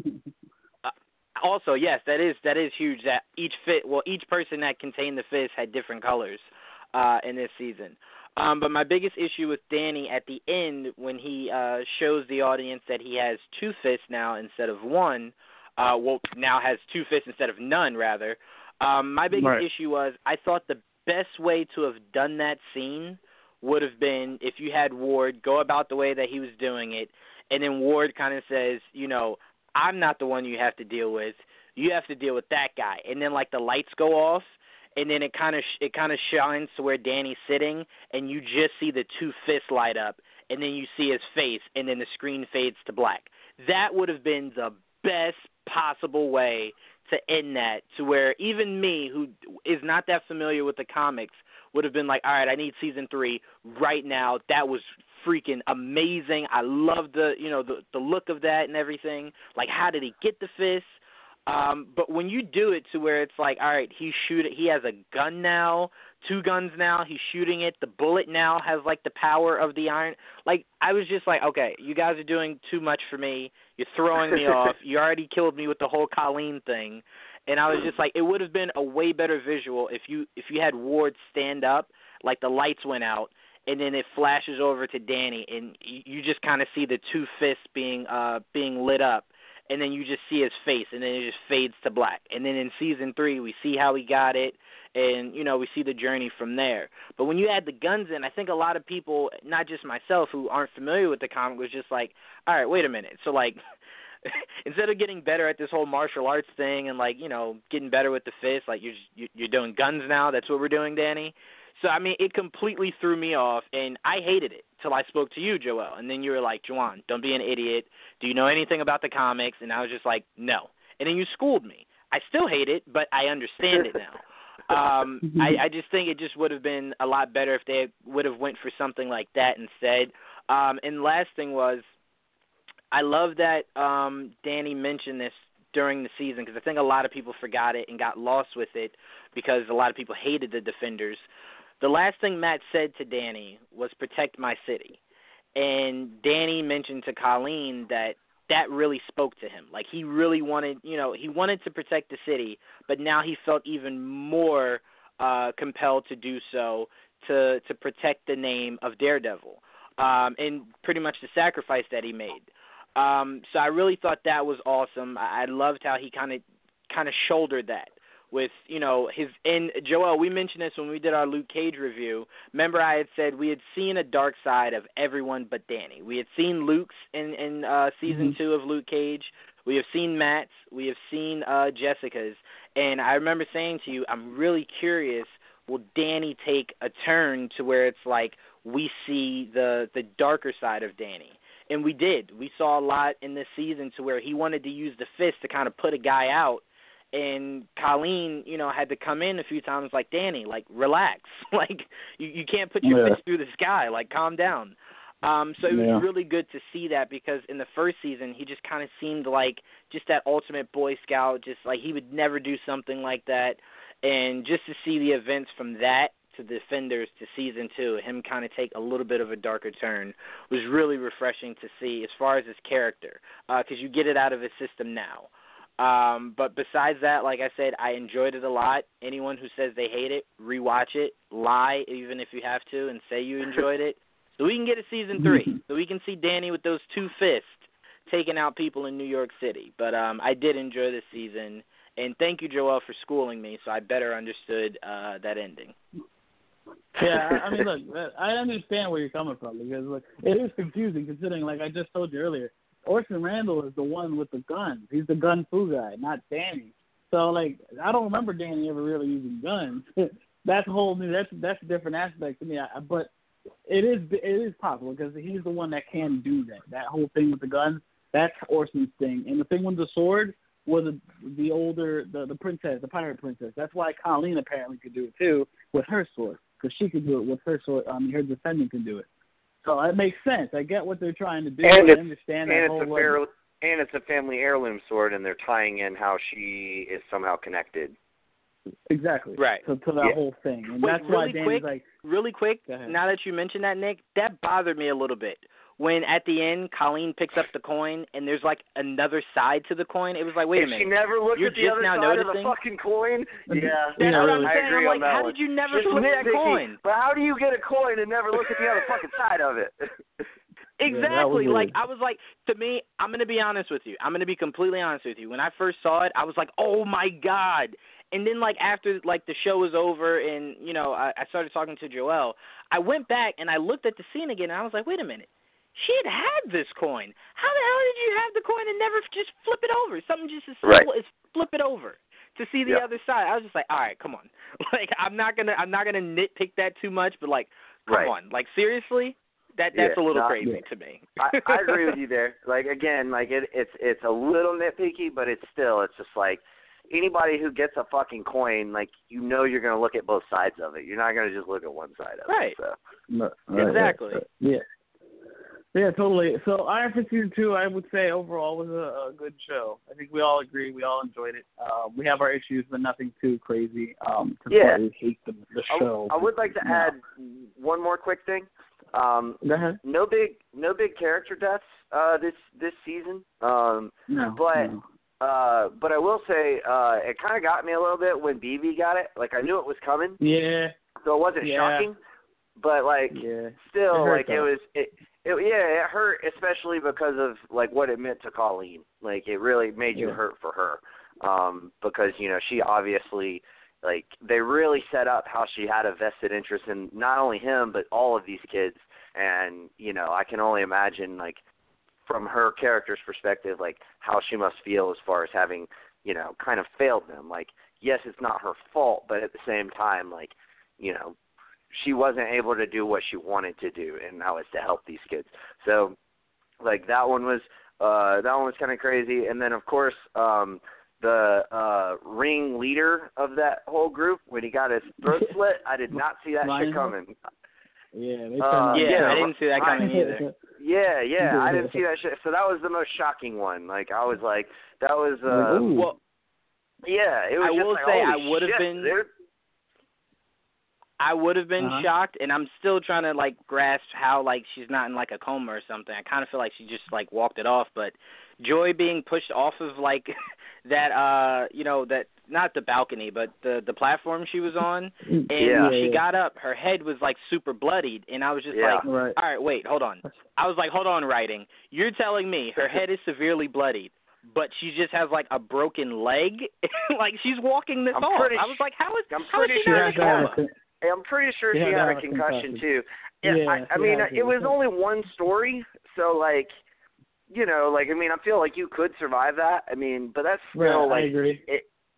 uh, also, yes, that is that is huge. That each fit, well, each person that contained the fist had different colors uh, in this season. Um, but my biggest issue with Danny at the end, when he uh, shows the audience that he has two fists now instead of one, uh, well, now has two fists instead of none, rather. Um, my biggest right. issue was I thought the best way to have done that scene would have been if you had Ward go about the way that he was doing it, and then Ward kind of says, you know, I'm not the one you have to deal with. You have to deal with that guy. And then, like, the lights go off, and then it kind of sh- it kind of shines to where Danny's sitting, and you just see the two fists light up, and then you see his face, and then the screen fades to black. That would have been the best possible way to end that, to where even me, who is not that familiar with the comics, would have been like, all right, I need season three right now. That was freaking amazing. I love the, you know, the the look of that and everything. Like, how did he get the fist? Um, but when you do it to where it's like, all right, he's shooting, he has a gun now, two guns now, he's shooting it. The bullet now has, like, the power of the iron. Like, I was just like, okay, you guys are doing too much for me. You're throwing me off. You already killed me with the whole Colleen thing. And I was just like, it would have been a way better visual if you if you had Ward stand up, like the lights went out, and then it flashes over to Danny, and you just kind of see the two fists being uh, being lit up, and then you just see his face, and then it just fades to black. And then in season three, we see how he got it, and, you know, we see the journey from there. But when you add the guns in, I think a lot of people, not just myself, who aren't familiar with the comic, was just like, all right, wait a minute. So, like, instead of getting better at this whole martial arts thing and, like, you know, getting better with the fist, like, you're you're doing guns now. That's what we're doing, Danny. So, I mean, it completely threw me off, and I hated it till I spoke to you, Joel. And then you were like, Juwan, don't be an idiot. Do you know anything about the comics? And I was just like, no. And then you schooled me. I still hate it, but I understand it now. Um, I, I just think it just would have been a lot better if they would have went for something like that instead. Um, and last thing was, I love that um, Danny mentioned this during the season, because I think a lot of people forgot it and got lost with it because a lot of people hated the Defenders. The last thing Matt said to Danny was protect my city. And Danny mentioned to Colleen that that really spoke to him. Like, he really wanted, you know, he wanted to protect the city, but now he felt even more uh, compelled to do so to to protect the name of Daredevil um, and pretty much the sacrifice that he made. Um, so I really thought that was awesome. I, I loved how he kind of kind of shouldered that with, you know, his – and, Joel, we mentioned this when we did our Luke Cage review. Remember I had said we had seen a dark side of everyone but Danny. We had seen Luke's in, in uh, season mm-hmm. two of Luke Cage. We have seen Matt's. We have seen uh, Jessica's. And I remember saying to you, I'm really curious will Danny take a turn to where it's like we see the the darker side of Danny? And we did. We saw a lot in this season to where he wanted to use the fist to kind of put a guy out. And Colleen, you know, had to come in a few times like, Danny, like, relax. Like, you, you can't put your yeah. fist through the sky. Like, calm down. Um, so it was yeah. really good to see that because in the first season, he just kind of seemed like just that ultimate Boy Scout, just like he would never do something like that. And just to see the events from that to Defenders to season two, him kind of take a little bit of a darker turn was really refreshing to see as far as his character, because uh, you get it out of his system now. Um, but besides that, like I said, I enjoyed it a lot. Anyone who says they hate it, rewatch it, lie even if you have to, and say you enjoyed it, so we can get a season three, so we can see Danny with those two fists taking out people in New York City. But um, I did enjoy this season, and thank you, Joel, for schooling me, so I better understood uh, that ending. Yeah, I mean, look, I understand where you're coming from because, look, it is confusing considering, like I just told you earlier, Orson Randall is the one with the guns. He's the gun fu guy, not Danny. So, like, I don't remember Danny ever really using guns. That's a whole new. That's that's a different aspect to me. I, but it is it is possible because he's the one that can do that. That whole thing with the guns, that's Orson's thing. And the thing with the sword was the, the older the the princess, the pirate princess. That's why Colleen apparently could do it too with her sword because she could do it with her sword. I mean, her descendant can do it. So it makes sense. I get what they're trying to do. And I it's, understand and that it's whole a fair, and it's a family heirloom sword, and they're tying in how she is somehow connected. Exactly. Right. So to that Yeah. whole thing, and Wait, that's really why Danny's quick, like, really quick. Now that you mentioned that, Nick, that bothered me a little bit. When at the end, Colleen picks up the coin, and there's like another side to the coin. It was like, wait and a minute. she never looked You're at the just other now side noticing? of the fucking coin. Yeah, That's Yeah, what really. I'm I saying. agree I'm on like, that how one. did you never Just flip that nitpicky. coin? But how do you get a coin and never look at the other fucking side of it? Exactly. Yeah, like I was like, to me, I'm gonna be honest with you. I'm gonna be completely honest with you. When I first saw it, I was like, oh my god. And then like after like the show was over, and you know I, I started talking to Joel, I went back and I looked at the scene again, and I was like, wait a minute. She had had this coin. How the hell did you have the coin and never just flip it over? Something just as simple Right. as flip it over to see the Yeah. other side. I was just like, all right, come on. Like I'm not gonna I'm not gonna nitpick that too much, but like, come Right. on. Like seriously, that that's Yeah, a little not- crazy yeah. to me. I, I agree with you there. Like again, like it, it's it's a little nitpicky, but it's still it's just like anybody who gets a fucking coin, like you know you're gonna look at both sides of it. You're not gonna just look at one side of Right. it. So. no, right, Exactly. right, right. Yeah. Yeah, totally. So Iron Fist season two, I would say overall was a, a good show. I think we all agree. We all enjoyed it. Uh, we have our issues, but nothing too crazy. Um, to Yeah. we hate the, the I, show. I would like to No. add one more quick thing. Um, Go ahead. no big no big character deaths uh, this this season. Um, No. but no. uh, but I will say uh, it kind of got me a little bit when B B got it. Like I knew it was coming, Yeah. so it wasn't Yeah. shocking. But like Yeah. still, It hurt, like it though. was it, it. Yeah, it hurt, especially because of like what it meant to Colleen. Like it really made you Yeah. hurt for her, um, because you know she obviously. Like, they really set up how she had a vested interest in not only him, but all of these kids. And, you know, I can only imagine, like, from her character's perspective, like, how she must feel as far as having, you know, kind of failed them. Like, yes, it's not her fault, but at the same time, like, you know, she wasn't able to do what she wanted to do, and that was to help these kids. So, like, that one was, uh, that one was kind of crazy. And then, of course, um, the uh, ring leader of that whole group, when he got his throat slit, I did not see that shit coming. Yeah, they Uh, turned yeah, yeah, I didn't see that coming either. Yeah, yeah, I didn't see that shit. So that was the most shocking one. Like, I was like, that was, uh, Ooh. Well, yeah, it was I just will like, say holy I would have shit, been- dude. I would have been Uh-huh. shocked, and I'm still trying to like grasp how like she's not in like a coma or something. I kind of feel like she just like walked it off. But Joy being pushed off of like that, uh, you know, that not the balcony, but the the platform she was on, and Yeah. she Yeah. got up, her head was like super bloodied, and I was just Yeah. like, Right. all right, wait, hold on. I was like, hold on, writing. You're telling me her head is severely bloodied, but she just has like a broken leg? Like she's walking this I'm off. pretty I was like, how is I'm how is pretty she sure not in a she coma? had I'm pretty sure She she had had to a have a concussion, concussion. too. Yeah, Yeah, I, I she mean, had to. it was only one story, so, like, you know, like, I mean, I feel like you could survive that. I mean, but that's still, Right, I like, agree. it,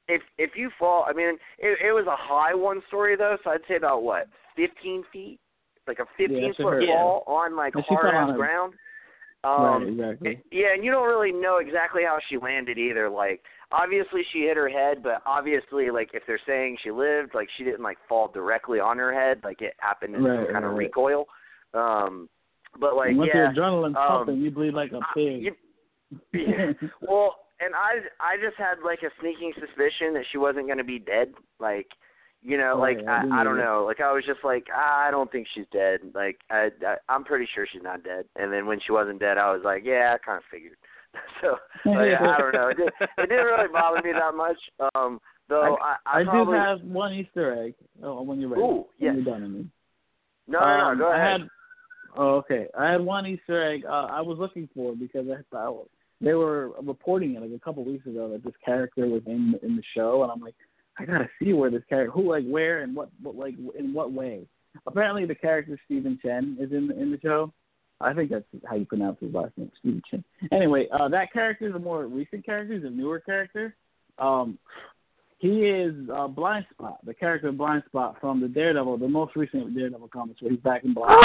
if if you fall, I mean, it, it was a high one story though, so I'd say about what, fifteen feet, like a fifteen yeah, foot fall on like hard ass ground. Um, right, exactly. It, yeah, and you don't really know exactly how she landed either. Like, obviously she hit her head, but obviously, like, if they're saying she lived, like, she didn't like fall directly on her head. Like, it happened in right, some kind right, of right. recoil. Um, but like, and once yeah, your adrenaline's um, pumping, you bleed like a pig. You, yeah. Well, and I, I just had like a sneaking suspicion that she wasn't going to be dead. Like, you know, oh, like yeah, I, I don't know. Like I was just like, ah, I don't think she's dead. Like I, I, I'm pretty sure she's not dead. And then when she wasn't dead, I was like, yeah, I kind of figured. So like, I don't know. It, did, it didn't really bother me that much. Um, though I, I, I, I probably, do have one Easter egg. Oh, when you're ready. Ooh, yes. When you're done, I mean. No, no, no. Um, Go ahead. I had, oh, okay. I had one Easter egg uh, I was looking for because I thought they were reporting it like a couple weeks ago that this character was in in the show, and I'm like, I gotta see where this character, who, like, where, and what, what, like, in what way. Apparently, the character Stephen Chen is in in the show. I think that's how you pronounce his last name, Stephen Chen. Anyway, uh, that character is a more recent character. He's a newer character. Um, he is uh, Blind Spot, the character of Blind Spot from the Daredevil, the most recent Daredevil comics, where he's back in black.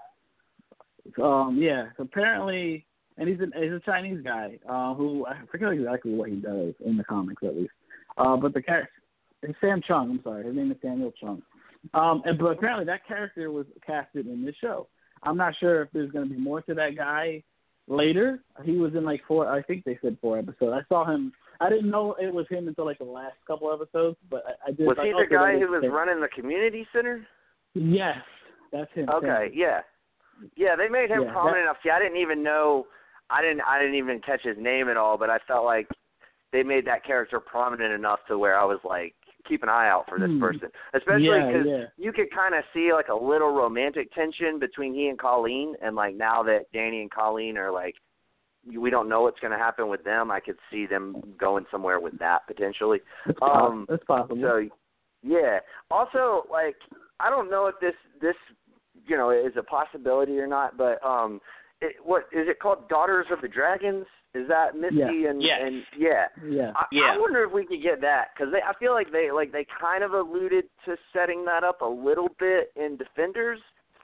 Um, yeah, so apparently, and he's a, he's a Chinese guy uh, who, I forget exactly what he does in the comics, at least. Uh, but the character, it's Sam Chung, I'm sorry, his name is Samuel Chung. Um, and, but apparently that character was casted in this show. I'm not sure if there's going to be more to that guy later. He was in like four, I think they said four episodes. I saw him, I didn't know it was him until like the last couple episodes, but I, I did. Was like, he the okay, guy that who was him. running the community center? Yes, that's him. Okay, Sam. yeah. Yeah, they made him Yeah, prominent that, enough. See, I didn't even know, I didn't, I didn't even catch his name at all. But I felt like they made that character prominent enough to where I was like, keep an eye out for this hmm. person, especially Yeah, because yeah. you could kind of see like a little romantic tension between he and Colleen, and like now that Danny and Colleen are like, we don't know what's going to happen with them. I could see them going somewhere with that potentially. It's, um, it's possible. So, yeah. Also, like, I don't know if this this you know is a possibility or not, but um, it, what is it called? Daughters of the Dragons? Is that Misty Yeah. and, Yes. and yeah? Yeah. I, Yeah. I wonder if we could get that because I feel like they like they kind of alluded to setting that up a little bit in Defenders,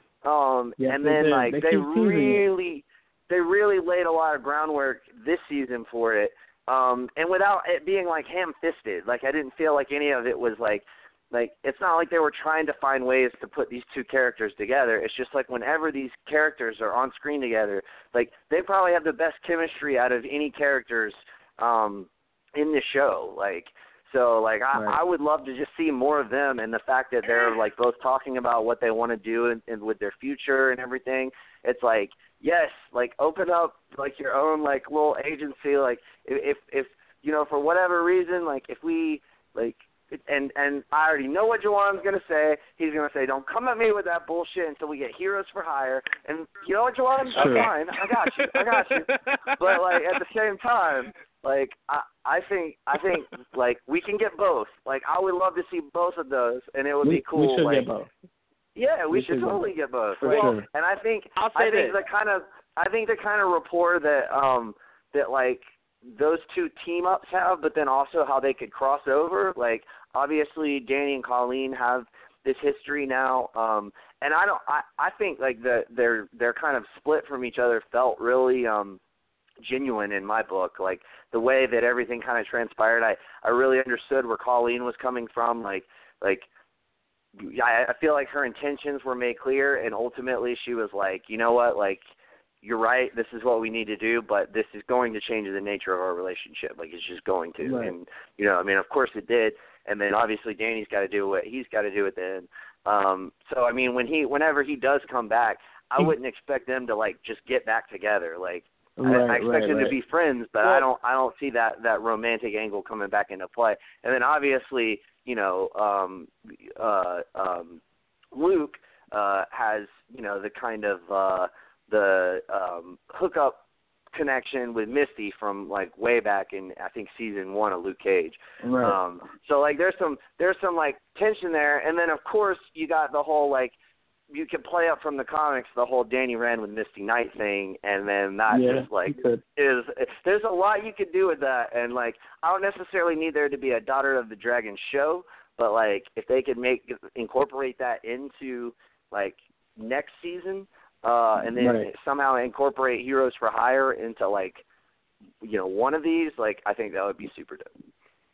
um, Yes, and they then did. like They they, keep teasing it. really they really laid a lot of groundwork this season for it, um, and without it being like ham-fisted. Like I didn't feel like any of it was like. Like, it's not like they were trying to find ways to put these two characters together. It's just like whenever these characters are on screen together, like, they probably have the best chemistry out of any characters um, in the show. Like, so, like, I, Right. I would love to just see more of them, and the fact that they're, like, both talking about what they want to do and, and with their future and everything. It's like, yes, like, open up, like, your own, like, little agency. Like, if, if you know, for whatever reason, like, if we, like, And and I already know what Jawan's going to say. He's going to say, don't come at me with that bullshit until we get Heroes for Hire. And you know what, Jawan? That's Sure. fine. I got you. I got you. But, like, at the same time, like, I, I think, I think, like, we can get both. Like, I would love to see both of those, and it would we, be cool. We should like, get both. Yeah, we, We should should totally get both. For Like, sure. And I think, I'll I say think this. the kind of, I think the kind of rapport that, um, that, like, those two team-ups have, but then also how they could cross over. Like, obviously, Danny and Colleen have this history now, um, and I don't. I, I think like the their their kind of split from each other felt really um, genuine in my book. Like the way that everything kind of transpired, I I really understood where Colleen was coming from. Like like. I, I feel like her intentions were made clear, and ultimately she was like, you know what, like. You're right, this is what we need to do, but this is going to change the nature of our relationship. Like, it's just going to. Right. And, you know, I mean, of course it did. And then obviously Danny's got to do what he's got to do at the end. Um, so, I mean, when he, whenever he does come back, I wouldn't expect them to, like, just get back together. Like, Right, I, I expect right, them right. to be friends, but Well, I don't I don't see that, that romantic angle coming back into play. And then obviously, you know, um, uh, um, Luke uh, has, you know, the kind of uh, – the um, hookup connection with Misty from like way back in I think season one of Luke Cage. Right. Um, so like there's some there's some like tension there, and then of course you got the whole like you can play up from the comics the whole Danny Rand with Misty Knight thing, and then that yeah, just like is there's a lot you could do with that, and like I don't necessarily need there to be a Daughter of the Dragon show, but like if they could make incorporate that into like next season, uh, and then right. somehow incorporate Heroes for Hire into like you know one of these, like I think that would be super dope.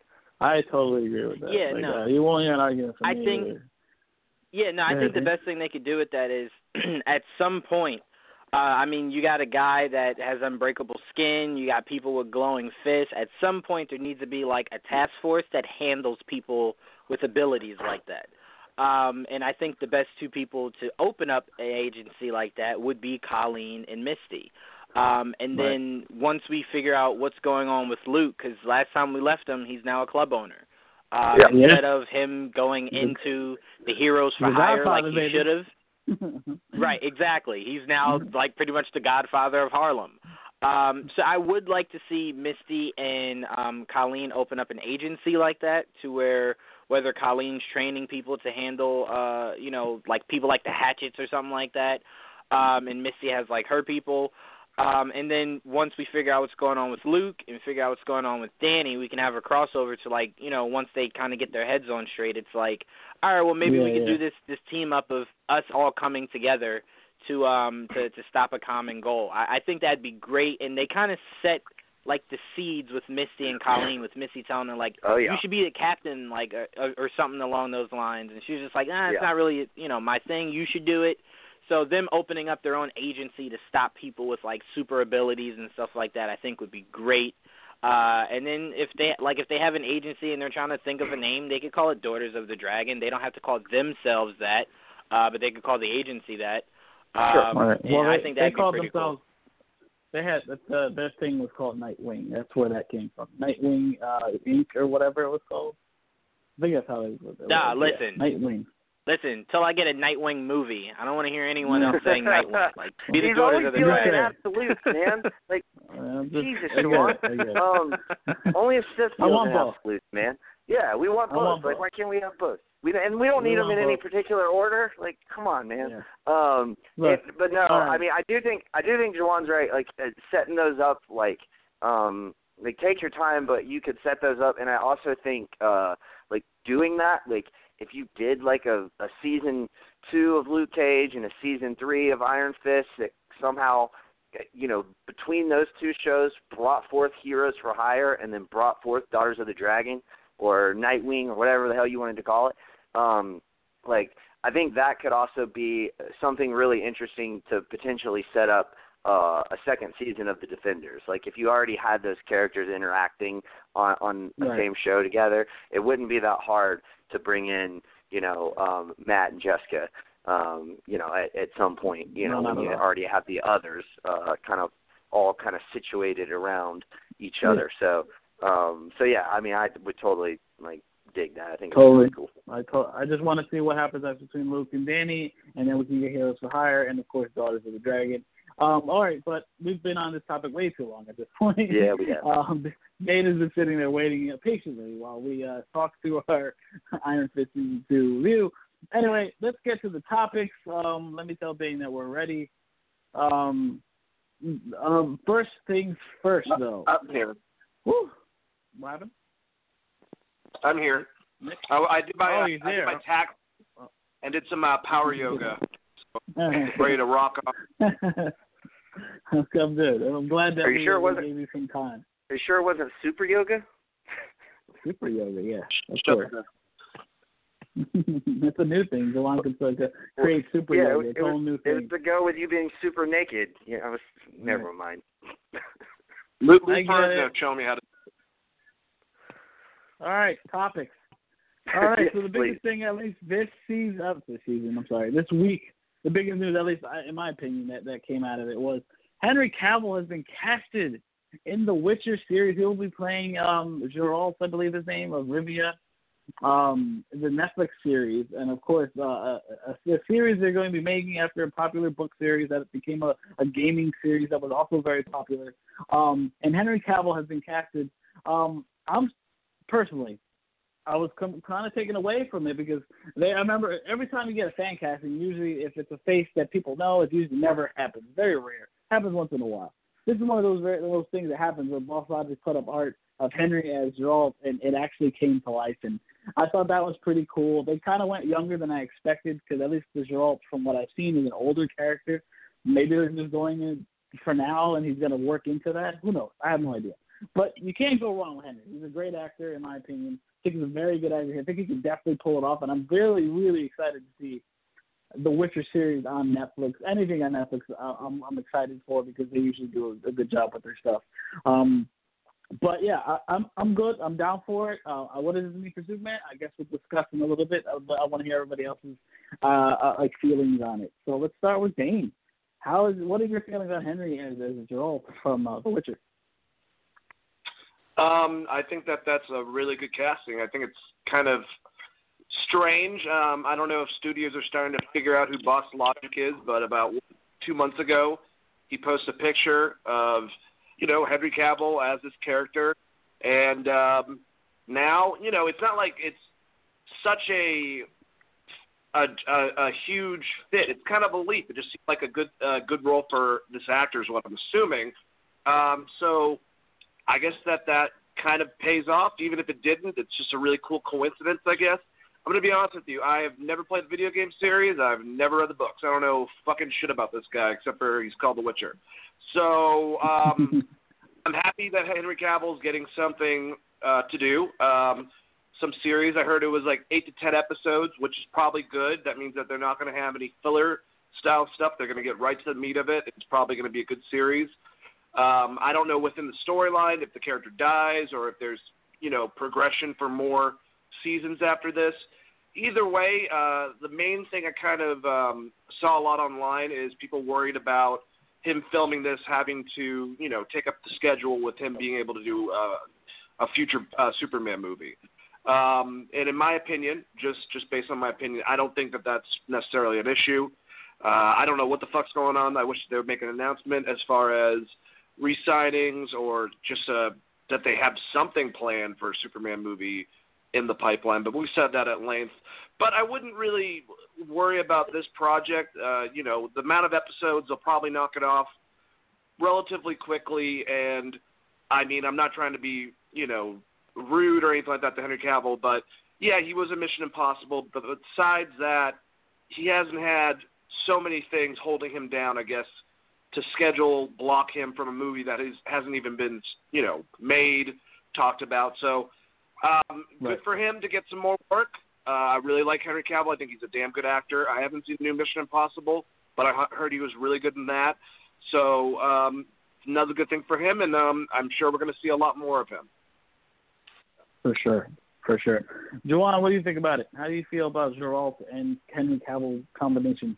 I totally agree with that. Yeah, like, no. Uh, you won't hear an argument from I me think. either. Yeah, no, I think the best thing they could do with that is at some point, uh, I mean, you got a guy that has unbreakable skin, you got people with glowing fists. At some point, there needs to be like a task force that handles people with abilities like that. Um, and I think the best two people to open up an agency like that would be Colleen and Misty. Um, and right. then once we figure out what's going on with Luke, because last time we left him, he's now a club owner. Uh, yeah. Instead of him going into the Heroes for Hire like he should have. Right, exactly. He's now like pretty much the Godfather of Harlem. Um, so I would like to see Misty and um, Colleen open up an agency like that, to where whether Colleen's training people to handle, uh, you know, like people like the Hatchets or something like that, um, and Misty has like her people. Um, and then once we figure out what's going on with Luke and figure out what's going on with Danny, we can have a crossover to, like, you know, once they kind of get their heads on straight, it's like, all right, well, maybe yeah, we can yeah. do this this team up of us all coming together to um to, to stop a common goal. I, I think that'd be great. And they kind of set, like, the seeds with Misty and Colleen, with Misty telling her, like, oh, yeah. you should be the captain, like, or, or something along those lines. And she was just like, ah, it's yeah. not really, you know, my thing. You should do it. So them opening up their own agency to stop people with like super abilities and stuff like that, I think would be great. Uh, and then if they like if they have an agency and they're trying to think of a name, they could call it Daughters of the Dragon. They don't have to call themselves that, uh, but they could call the agency that. Um, sure. Right. Well, I they, think they that'd be called pretty themselves. Cool. They had uh, their thing was called Nightwing. That's where that came from. Nightwing uh, Incorporated or whatever it was called. I think that's how it was. Nah, listen. Yeah, Nightwing. Listen, till I get a Nightwing movie, I don't want to hear anyone else saying Nightwing. Like, be the He's Daughters always of the doing Dragon. absolutes, man. Like, uh, just, Jesus, I you get want it, I get it. um, only a Sith I want feels both. absolutes, man. Yeah, we want I both. want like, both. why can't we have both? We and we don't We need them want in any both. particular order. Like, come on, man. Yeah. Um, Look, it, but no, right. I mean, I do think I do think Jawan's right. Like, uh, setting those up, like, um, like take your time, but you could set those up. And I also think, uh, like, doing that, like, if you did like a, a season two of Luke Cage and a season three of Iron Fist that somehow, you know, between those two shows brought forth Heroes for Hire and then brought forth Daughters of the Dragon or Nightwing or whatever the hell you wanted to call it, um, like, I think that could also be something really interesting to potentially set up uh, a second season of The Defenders. Like, if you already had those characters interacting on, on the right. same show together, it wouldn't be that hard to bring in, you know, um, Matt and Jessica, um, you know, at, at some point, you know, no, when you all. already have the others uh, kind of all kind of situated around each yeah. other. So, um, so yeah, I mean, I would totally, like, dig that. I think totally. it's pretty cool. I, to- I just want to see what happens after between Luke and Danny, and then we can get Heroes for Hire and, of course, Daughters of the Dragon. Um, all right, but we've been on this topic way too long at this point. Yeah, we have. Um, Nate has been sitting there waiting patiently while we uh, talk through our Iron Fist Season two review. Anyway, let's get to the topics. Um, let me tell Dane that we're ready. Um, um, first things first, though. I'm here. Woo. What happened? I'm here. I, I did my Oh, uh, he's I did there. my tack and did some uh, power yoga. So ready to rock off. I'm good. I'm glad that Are you we, sure it we wasn't- gave you some time. Are you sure it wasn't super yoga? Super yoga, yeah, of Shut course. up. That's a new thing. Jawan can start to create super yeah, yoga. it, It's it a whole was, new it thing. was to go with you being super naked. Yeah, I was. Never mind. Luke I get Perzo it. showing me how to. All right, topics. All right, Yes, so the please. biggest thing, at least this season, uh, this season, I'm sorry, this week, the biggest news, at least I- in my opinion, that, that came out of it was Henry Cavill has been casted in the Witcher series. He'll be playing um, Geralt, I believe his name, of Rivia, um, the Netflix series, and of course, uh, a, a, a series they're going to be making after a popular book series that became a, a gaming series that was also very popular. Um, and Henry Cavill has been casted. Um, I'm personally, I was com- kind of taken away from it because they. I remember every time you get a fan casting, usually if it's a face that people know, it usually never happens. Very rare. Happens once in a while. This is one of those very, those things that happens where Boss Logic put up art of Henry as Geralt, and it actually came to life. And I thought that was pretty cool. They kind of went younger than I expected because at least the Geralt, from what I've seen, is an older character. Maybe they're just going in for now, and he's going to work into that. Who knows? I have no idea. But you can't go wrong with Henry. He's a great actor, in my opinion. I think he's a very good actor. I think he can definitely pull it off, and I'm really, really excited to see the Witcher series on Netflix. Anything on Netflix, I'm, I'm excited for because they usually do a, a good job with their stuff. Um, but yeah, I, I'm I'm good. I'm down for it. Uh, what does it mean for Superman? I guess we'll discuss in a little bit. I, I want to hear everybody else's uh, uh, like feelings on it. So let's start with Dane. How is what are your feelings on Henry as, as Geralt from uh, The Witcher? Um, I think that that's a really good casting. I think it's kind of strange. Um, I don't know if studios are starting to figure out who Boss Logic is, but about two months ago, he posted a picture of, you know, Henry Cavill as this character. And um, now, you know, it's not like it's such a a, a a huge fit. It's kind of a leap. It just seems like a good uh, good role for this actor is what I'm assuming. Um, so I guess that that kind of pays off. Even if it didn't, it's just a really cool coincidence, I guess. I'm going to be honest with you. I have never played the video game series. I've never read the books. I don't know fucking shit about this guy except for he's called The Witcher. So um, I'm happy that Henry Cavill's getting something uh, to do. Um, some series, I heard it was like eight to ten episodes, which is probably good. That means that they're not going to have any filler style stuff. They're going to get right to the meat of it. It's probably going to be a good series. Um, I don't know within the storyline if the character dies or if there's, you know, progression for more seasons after this. Either way, uh, the main thing I kind of um, saw a lot online is people worried about him filming this having to, you know, take up the schedule with him being able to do uh, a future uh, Superman movie. Um, and in my opinion, just, just based on my opinion, I don't think that that's necessarily an issue. Uh, I don't know what the fuck's going on. I wish they would make an announcement as far as re-signings or just uh, that they have something planned for a Superman movie in the pipeline, but we've said that at length. But I wouldn't really worry about this project. Uh, you know, the amount of episodes, they'll probably knock it off relatively quickly, and, I mean, I'm not trying to be, you know, rude or anything like that to Henry Cavill, but, yeah, he was a Mission Impossible, but besides that, he hasn't had so many things holding him down, I guess, to schedule, block him from a movie that is, hasn't even been, you know, made, talked about. So, um, right. Good for him to get some more work. Uh, I really like Henry Cavill. I think he's a damn good actor. I haven't seen the new Mission Impossible, but I heard he was really good in that. So, um, another good thing for him, and um, I'm sure we're going to see a lot more of him. For sure. For sure. Joanne, what do you think about it? How do you feel about Geralt and Henry Cavill combination?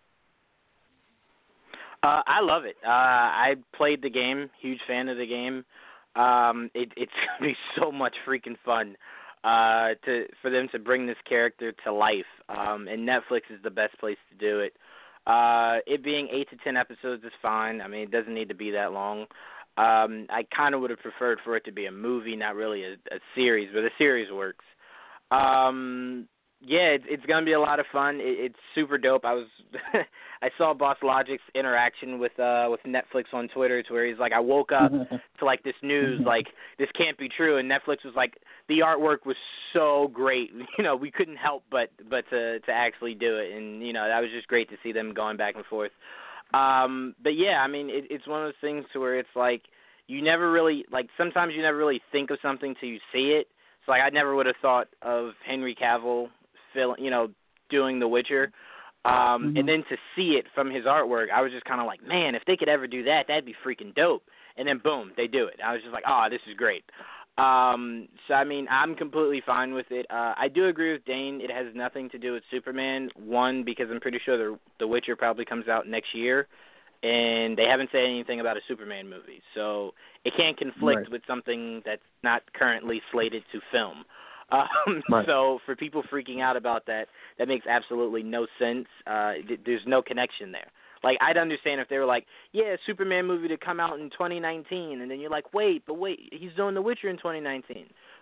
Uh, I love it. Uh, I played the game, huge fan of the game. Um, it, it's going to be so much freaking fun uh, to for them to bring this character to life, um, and Netflix is the best place to do it. Uh, it being eight to ten episodes is fine. I mean, it doesn't need to be that long. Um, I kind of would have preferred for it to be a movie, not really a, a series, but a series works. Um, yeah, it, it's going to be a lot of fun. It, it's super dope. I was I saw Boss Logic's interaction with uh, with Netflix on Twitter, to where he's like, I woke up to like this news, like this can't be true, and Netflix was like, the artwork was so great, you know, we couldn't help but but to to actually do it, and you know that was just great to see them going back and forth. Um, but yeah, I mean, it, it's one of those things to where it's like you never really like sometimes you never really think of something till you see it. So like I never would have thought of Henry Cavill, Phil, you know, doing The Witcher. Um, mm-hmm. And then to see it from his artwork, I was just kind of like, man, if they could ever do that, that'd be freaking dope. And then, boom, they do it. I was just like, oh, this is great. Um, so, I mean, I'm completely fine with it. Uh, I do agree with Dane. It has nothing to do with Superman. One, because I'm pretty sure the, the Witcher probably comes out next year, and they haven't said anything about a Superman movie. So it can't conflict right. with something that's not currently slated to film. Um, right. So for people freaking out about that, that makes absolutely no sense. Uh, th- there's no connection there. Like, I'd understand if they were like, yeah, Superman movie to come out in twenty nineteen, and then you're like, wait, but wait, he's doing The Witcher in twenty nineteen.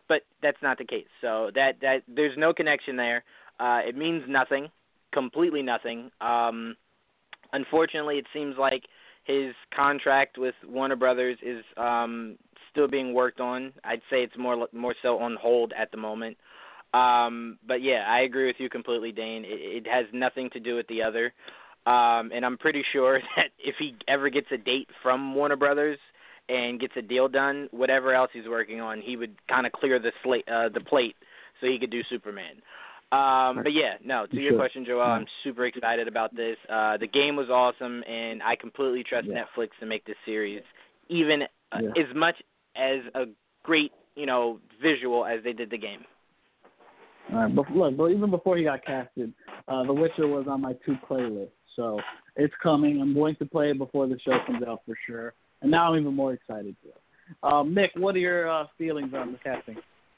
but that's not the case. So that that there's no connection there. Uh, it means nothing, completely nothing. Um, unfortunately, it seems like his contract with Warner Brothers is um, still being worked on. I'd say it's more more so on hold at the moment. Um, but yeah, I agree with you completely, Dane. It, it has nothing to do with the other. Um, and I'm pretty sure that if he ever gets a date from Warner Brothers and gets a deal done, whatever else he's working on, he would kind of clear the slate, uh, the plate, so he could do Superman. Um, but yeah, no, to your question, Joel, I'm super excited about this. Uh, the game was awesome, and I completely trust Yeah. Netflix to make this series even uh, Yeah. as much as a great, you know, visual as they did the game. All right, but look, but even before he got casted, uh, The Witcher was on my two playlists, so it's coming. I'm going to play it before the show comes out for sure, and now I'm even more excited to. Um, Nick, what are your uh, feelings on the casting?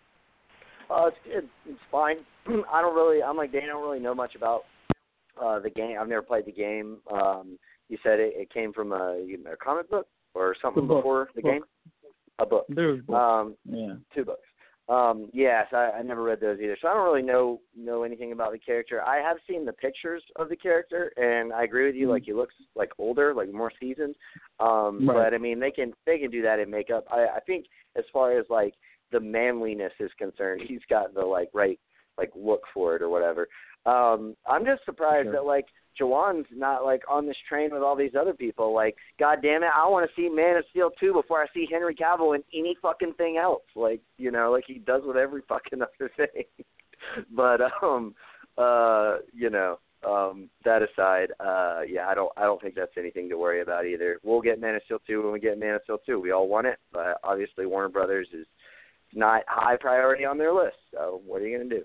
Uh, it's good. It's fine. I don't really. I'm like Dane. I don't really know much about uh, the game. I've never played the game. Um, you said it, it came from a, a comic book or something book. before the book. game. A book. There's books. Um, yeah. Two books. Um, yes, I, I never read those either, so I don't really know know anything about the character. I have seen the pictures of the character, and I agree with you. Mm-hmm. Like he looks like older, like more seasoned. Um, right. But I mean, they can they can do that in makeup. I, I think as far as like the manliness is concerned, he's got the like right like look for it or whatever. Um, I'm just surprised sure. that like Jawan's not like on this train with all these other people. Like, God damn it, I want to see Man of Steel two before I see Henry Cavill in any fucking thing else. Like, you know, like he does with every fucking other thing. But um, uh, you know, um, that aside, uh, yeah, I don't, I don't think that's anything to worry about either. We'll get Man of Steel two when we get Man of Steel two. We all want it, but obviously Warner Brothers is not high priority on their list. So what are you gonna do?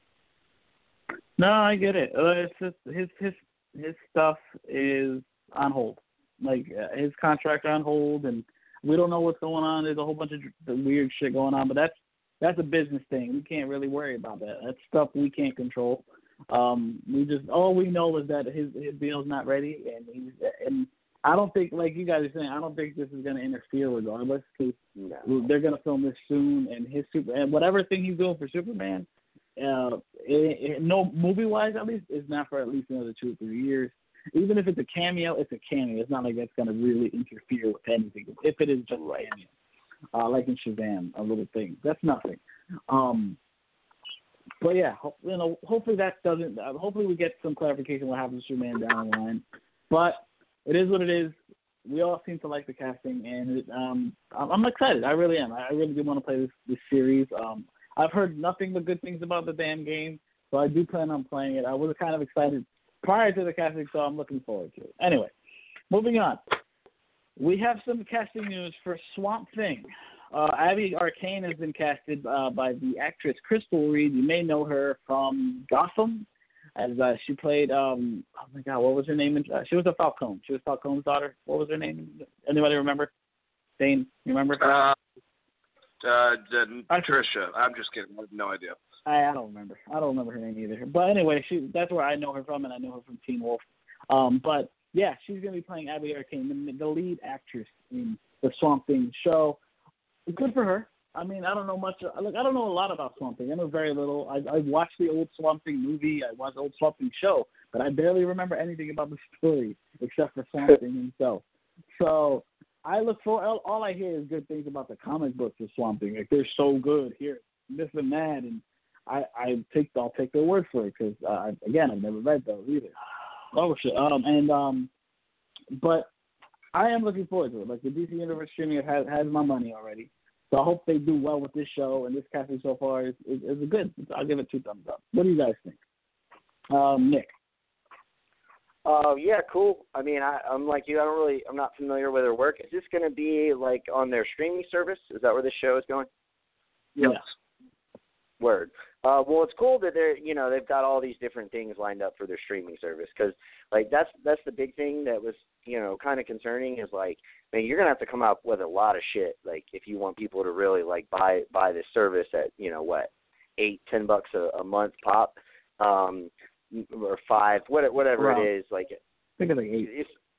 No, I get it. Uh, it's just his his his stuff is on hold. Like uh, his contract on hold, and we don't know what's going on. There's a whole bunch of weird shit going on, but that's that's a business thing. We can't really worry about that. That's stuff we can't control. Um, we just all we know is that his his deal's not ready, and he's and I don't think, like you guys are saying, I don't think this is going to interfere regardless, because no. they're going to film this soon, and his super and whatever thing he's doing for Superman. Uh, it, it, no, movie-wise at least, it's not for at least another two or three years. Even if it's a cameo, it's a cameo. It's not like that's going to really interfere with anything. If it is just a cameo, uh, like in Shazam, a little thing, that's nothing. Um, but yeah, ho- you know, hopefully that doesn't. Uh, hopefully we get some clarification what happens to Superman down the line. But it is what it is. We all seem to like the casting, and it, um, I'm excited. I really am. I really do want to play this this series. Um, I've heard nothing but good things about the damn game, so I do plan on playing it. I was kind of excited prior to the casting, so I'm looking forward to it. Anyway, moving on. We have some casting news for Swamp Thing. Uh, Abby Arcane has been casted uh, by the actress Crystal Reed. You may know her from Gotham, as uh, she played, um, oh my God, what was her name? Uh, she was a Falcone. She was Falcone's daughter. What was her name? Anybody remember? Dane, you remember? Uh, Uh, Trisha. I'm just kidding. I have no idea. I, I don't remember. I don't remember her name either. But anyway, she that's where I know her from, and I know her from Teen Wolf. Um, but yeah, she's going to be playing Abby Arcane, the, the lead actress in the Swamp Thing show. Good for her. I mean, I don't know much. Look, I don't know a lot about Swamp Thing. I know very little. I, I watched the old Swamp Thing movie. I watched the old Swamp Thing show, but I barely remember anything about the story except for Swamp Thing himself. So I look for all, all I hear is good things about the comic books of Swamp Thing. Like they're so good here, this and that, and I I take I'll take their word for it because uh, again I've never read those either. Oh shit. Um and um, but I am looking forward to it. Like the D C Universe streaming has has my money already, so I hope they do well with this show. And this casting so far is is, is good. I'll give it two thumbs up. What do you guys think? Um, Nick. Uh, yeah, cool. I mean, I, I'm like you. I don't really. I'm not familiar with their work. Is this going to be like on their streaming service? Is that where this show is going? Yes. Yeah. Word. Uh, well, it's cool that they're. You know, they've got all these different things lined up for their streaming service because, like, that's that's the big thing that was, you know, kind of concerning is like, man, you're gonna have to come up with a lot of shit. Like, if you want people to really like buy buy this service at, you know, what, eight, ten bucks a, a month pop. Um, or five, whatever wow. it is, like I think it's like eight. It's,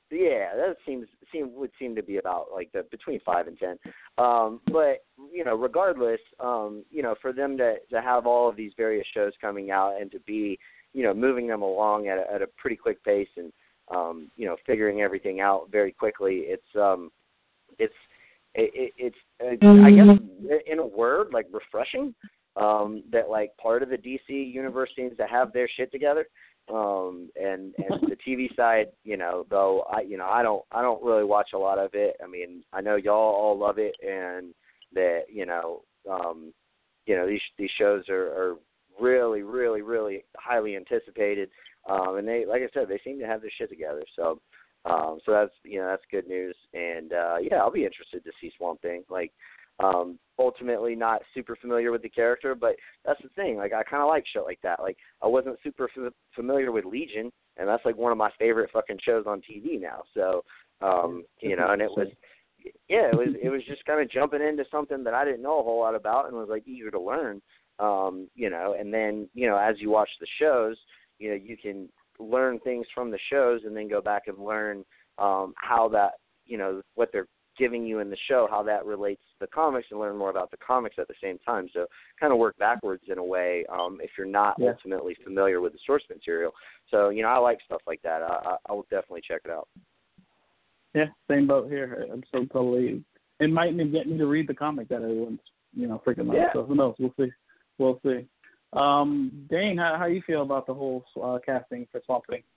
Yeah, that seems seem would seem to be about like the between five and ten. Um, but you know, regardless, um, you know, for them to to have all of these various shows coming out and to be, you know, moving them along at a, at a pretty quick pace and um, you know, figuring everything out very quickly, it's um, it's it, it's uh, I guess in a word, like refreshing. Um, that like part of the D C universe seems to have their shit together. Um, and, and the T V side, you know, though I, you know, I don't, I don't really watch a lot of it. I mean, I know y'all all love it and that, you know, um, you know, these, these shows are, are really, really, really highly anticipated. Um, and they, like I said, they seem to have their shit together. So, um, so that's, you know, that's good news. And, uh, yeah, I'll be interested to see Swamp Thing. Like, Um, ultimately not super familiar with the character, but that's the thing. Like, I kind of like shit like that. Like, I wasn't super f- familiar with Legion, and that's like one of my favorite fucking shows on T V now. So, um, you know, and it was, yeah, it was, it was just kind of jumping into something that I didn't know a whole lot about and was like eager to learn. Um, you know, and then, you know, as you watch the shows, you know, you can learn things from the shows and then go back and learn um, how that, you know, what they're giving you in the show, how that relates to the comics and learn more about the comics at the same time. So kind of work backwards in a way um, if you're not yeah. ultimately familiar with the source material. So, you know, I like stuff like that. I, I will definitely check it out. Yeah, same boat here. I'm so totally – it might even get me to read the comic that everyone's, you know, freaking out. Yeah. So who knows? We'll see. We'll see. Um, Dane, how how you feel about the whole uh, casting for Swamp Thing?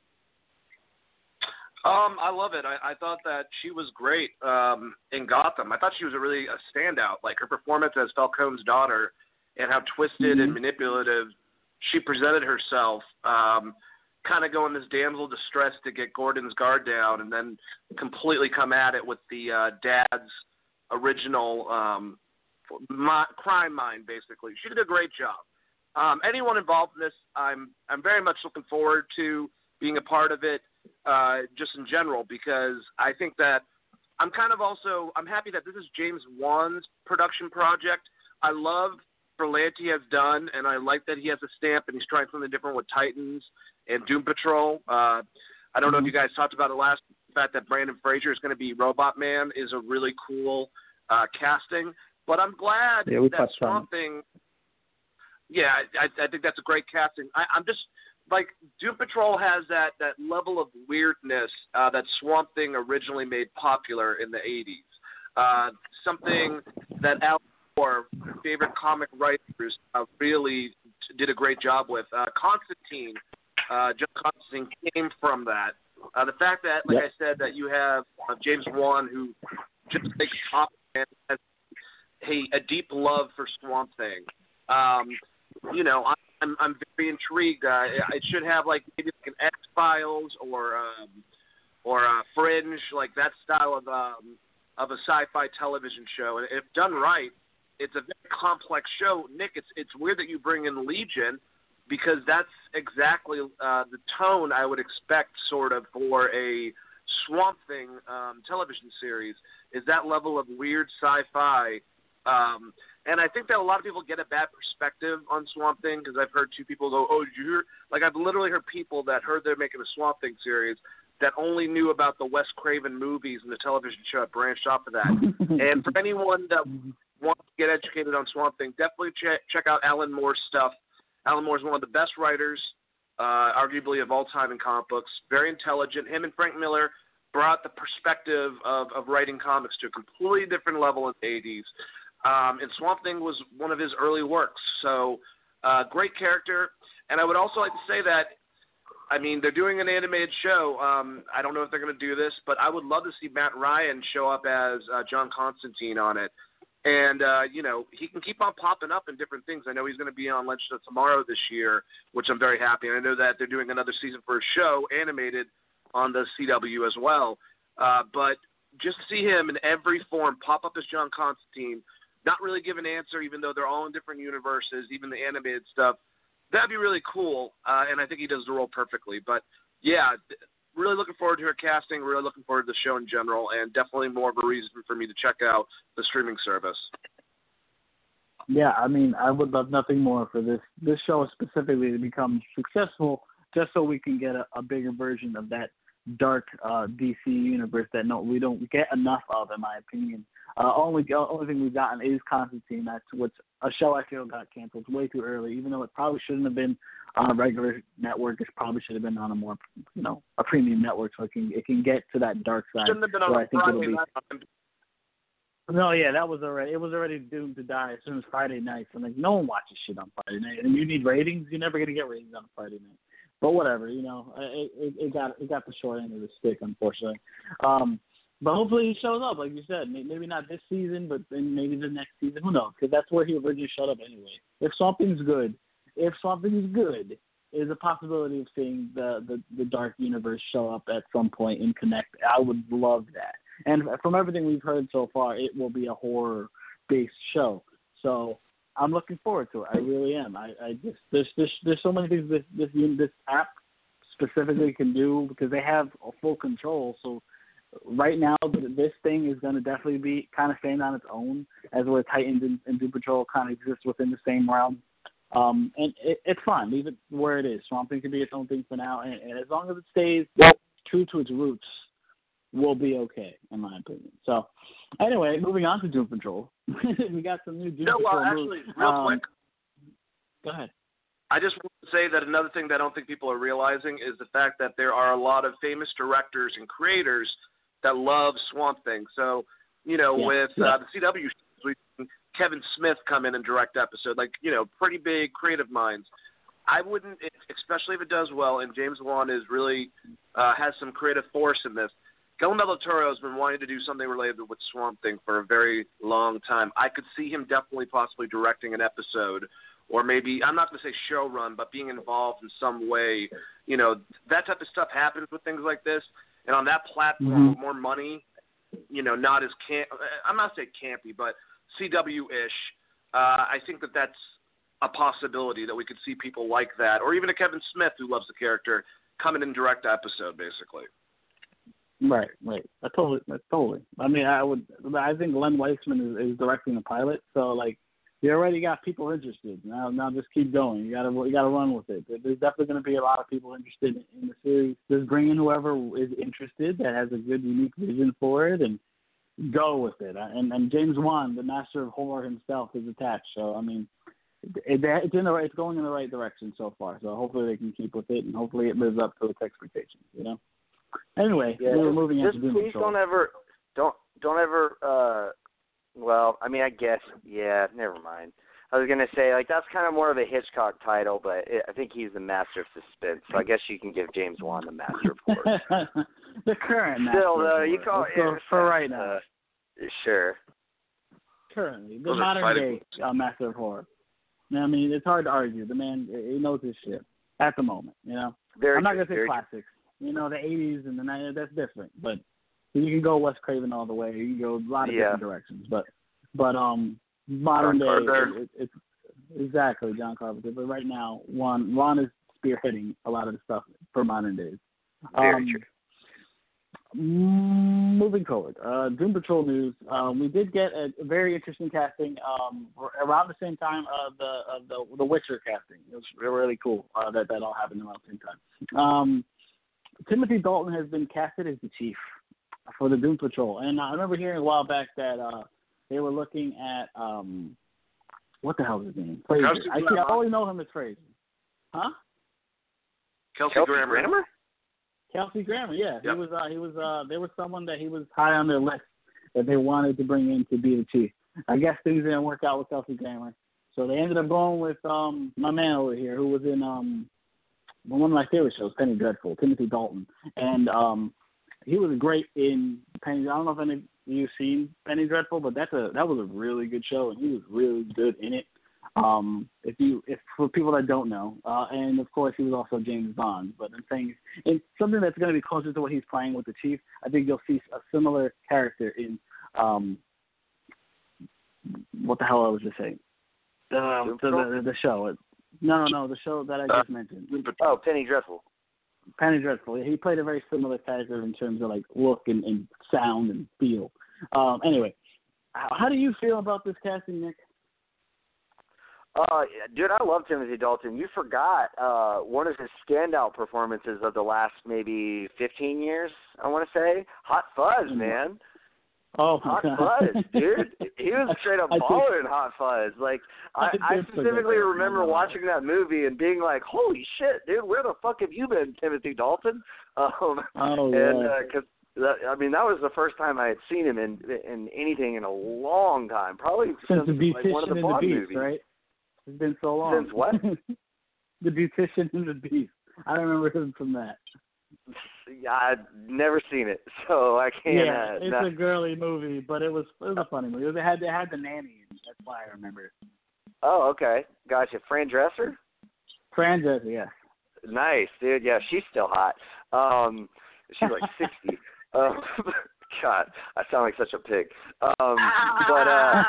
Um, I love it. I, I thought that she was great um, in Gotham. I thought she was a really a standout. Like her performance as Falcone's daughter and how twisted mm-hmm. and manipulative she presented herself, um, kind of going this damsel distress to get Gordon's guard down and then completely come at it with the uh, dad's original um, my, crime mind, basically. She did a great job. Um, anyone involved in this, I'm I'm very much looking forward to being a part of it. Uh, just in general, because I think that I'm kind of also, I'm happy that this is James Wan's production project. I love Berlanti has done, and I like that he has a stamp and he's trying something different with Titans and Doom Patrol. Uh, I don't mm-hmm. know if you guys talked about it last, the fact that Brandon Fraser is going to be Robot Man is a really cool uh, casting, but I'm glad yeah, that Swamp Thing, yeah, I, I think that's a great casting. I, I'm just, like, Doom Patrol has that, that level of weirdness uh, that Swamp Thing originally made popular in the eighties. Uh, something that Al Moore, favorite comic writers, uh, really did a great job with. Uh, Constantine, uh, John Constantine came from that. Uh, the fact that, like yep. I said, that you have uh, James Wan, who just makes comics and has a, a deep love for Swamp Thing. Um, you know, I, I'm I'm very intrigued. Uh, it should have like maybe like an X-Files or um, or a Fringe, like that style of um, of a sci-fi television show. And if done right, it's a very complex show. Nick, it's it's weird that you bring in Legion because that's exactly uh, the tone I would expect sort of for a Swamp Thing um, television series. Is that level of weird sci-fi. Um, and I think that a lot of people get a bad perspective on Swamp Thing because I've heard two people go, oh, did you hear? Like, I've literally heard people that heard they're making a Swamp Thing series that only knew about the Wes Craven movies and the television show that branched off of that. And for anyone that wants to get educated on Swamp Thing, definitely check, check out Alan Moore's stuff. Alan Moore is one of the best writers, uh, arguably, of all time in comic books. Very intelligent. Him and Frank Miller brought the perspective of, of writing comics to a completely different level in the eighties. Um, and Swamp Thing was one of his early works. So, uh, great character. And I would also like to say that, I mean, they're doing an animated show. Um, I don't know if they're going to do this, but I would love to see Matt Ryan show up as uh, John Constantine on it. And, uh, you know, he can keep on popping up in different things. I know he's going to be on Legend of Tomorrow this year, which I'm very happy. And I know that they're doing another season for a show animated on the C W as well. Uh, but just to see him in every form pop up as John Constantine, not really give an answer, even though they're all in different universes, even the animated stuff. That'd be really cool, uh, and I think he does the role perfectly. But, yeah, really looking forward to her casting, really looking forward to the show in general, and definitely more of a reason for me to check out the streaming service. Yeah, I mean, I would love nothing more for this, this show specifically to become successful just so we can get a, a bigger version of that dark uh, D C universe that no we don't get enough of, in my opinion. Uh, only the only thing we've gotten is Constantine. That's what's a show I feel got canceled way too early, even though it probably shouldn't have been on a regular network. It probably should have been on a more, you know, a premium network, so it can it can get to that dark side. Shouldn't have been on where a I think Friday it'll be. night. No, yeah, that was already it was already doomed to die as soon as Friday nights. I'm like, no one watches shit on Friday night, and you need ratings. You're never gonna get ratings on a Friday night. But whatever, you know, it, it, it got it got the short end of the stick, unfortunately. Um, but hopefully he shows up, like you said. Maybe not this season, but then maybe the next season. Who knows? Because that's where he originally showed up anyway. If something's good, if something's good, is a possibility of seeing the, the, the Dark Universe show up at some point and connect. I would love that. And from everything we've heard so far, it will be a horror-based show. So I'm looking forward to it. I really am. I, I just there's, there's there's so many things this this this app specifically can do because they have full control. So right now, this thing is going to definitely be kind of staying on its own, as where Titans and, and Doom Patrol kind of exist within the same realm. Um, and it, it's fine. Leave it where it is. Swamp Thing can be its own thing for now, and, and as long as it stays true to its roots, we'll be okay, in my opinion. So, anyway, moving on to Doom Patrol. We got some new Doom no, Patrol well, actually, moves. real um, quick. Go ahead. I just want to say that another thing that I don't think people are realizing is the fact that there are a lot of famous directors and creators that love Swamp Thing. So, you know, Yeah. with Yeah. uh, the C W shows, we've seen Kevin Smith come in and direct episode, like, you know, pretty big creative minds. I wouldn't, especially if it does well, and James Wan is really uh, has some creative force in this. Guillermo del Toro has been wanting to do something related with Swamp Thing for a very long time. I could see him definitely possibly directing an episode, or maybe, I'm not going to say show run, but being involved in some way. You know, that type of stuff happens with things like this. And on that platform Mm-hmm. with more money, you know, not as camp, I'm not saying campy, but C W-ish, uh, I think that that's a possibility that we could see people like that, or even a Kevin Smith who loves the character, come in and direct the episode, basically. Right, right. I totally, I totally. I mean, I would. I think Len Weissman is, is directing the pilot, so like, you already got people interested. Now, now just keep going. You gotta, you gotta run with it. There's definitely going to be a lot of people interested in, in the series. Just bring in whoever is interested that has a good, unique vision for it, and go with it. And, and James Wan, the master of horror himself, is attached. So I mean, it, it's in the, it's going in the right direction so far. So hopefully they can keep with it, and hopefully it lives up to its expectations. You know. Anyway, yeah, we were just, moving just into Doom please Patrol. don't ever, don't, don't ever. uh Well, I mean, I guess, yeah. Never mind. I was gonna say, like, that's kind of more of a Hitchcock title, but it, I think he's the master of suspense. So I guess you can give James Wan the master of horror. The current master Still, of though, horror. you call Let's it go for right now. Uh, sure. Currently, the Those are modern fighting day uh, master of horror. You know what I mean, it's hard to argue. The man, he knows his shit at the moment. You know, Very I'm not true, gonna say very classics. You know, the eighties and the nineties, that's different. But you can go Wes Craven all the way. You can go a lot of Yeah. different directions. But, but um, modern John day, Carpenter. it, it, it's exactly John Carpenter. But right now, Ron Ron is spearheading a lot of the stuff for modern days. Very um, true. Mm, Moving forward, uh, Doom Patrol news. Um, we did get a, a very interesting casting um, around the same time of the of the the Witcher casting. It was really cool uh, that that all happened around the same time. Um, Timothy Dalton has been casted as the chief for the Doom Patrol, and I remember hearing a while back that uh, they were looking at um, what the hell is his name? Fraser. Kelsey I, Grammer. I only know him as Fraser. Huh? Kelsey, Kelsey Grammer. Grammer? Kelsey Grammer, yeah, Yep. he was. Uh, he was. Uh, there was someone that he was high on their list that they wanted to bring in to be the chief. I guess things didn't work out with Kelsey Grammer, so they ended up going with um, my man over here, who was in um, one of my favorite shows, Penny Dreadful, Timothy Dalton, and um, he was great in Penny. I don't know if any of you've seen Penny Dreadful, but that's a that was a really good show, and he was really good in it. Um, if you, if for people that don't know, uh, and of course he was also James Bond, but I'm saying it's something that's going to be closer to what he's playing with the Chief. I think you'll see a similar character in um, what the hell I was just saying, um, so the, the the show. No, no, no, the show that I just mentioned. Oh, Penny Dreadful. Penny Dreadful. He played a very similar character in terms of like look and, and sound and feel. Um, anyway, how do you feel about this casting, Nick? Uh, dude, I love Timothy Dalton. You forgot uh, one of his standout performances of the last maybe fifteen years, I want to say. Hot Fuzz, man. Oh, Hot God. Fuzz, dude. He was straight up I baller think, in Hot Fuzz. Like, I, I, I specifically remember watching that movie and being like, holy shit, dude, where the fuck have you been, Timothy Dalton? Um, oh, and, yeah. because, uh, I mean, that was the first time I had seen him in in anything in a long time. Probably since, since the like, one of the Beautician Bond and the Beast, movies. right? It's been so long. Since what? The Beautician and the Beast. I don't remember him from that. Yeah, I've never seen it, so I can't. Yeah, uh, it's not... a girly movie, but it was it was a funny movie. It had it had the nanny, in it. That's why I remember it. Oh, okay, gotcha. Fran Dresser. Fran Dresser, yes. Nice, dude. Yeah, she's still hot. Um, she's like sixty. Um, God, I sound like such a pig. Um, but uh,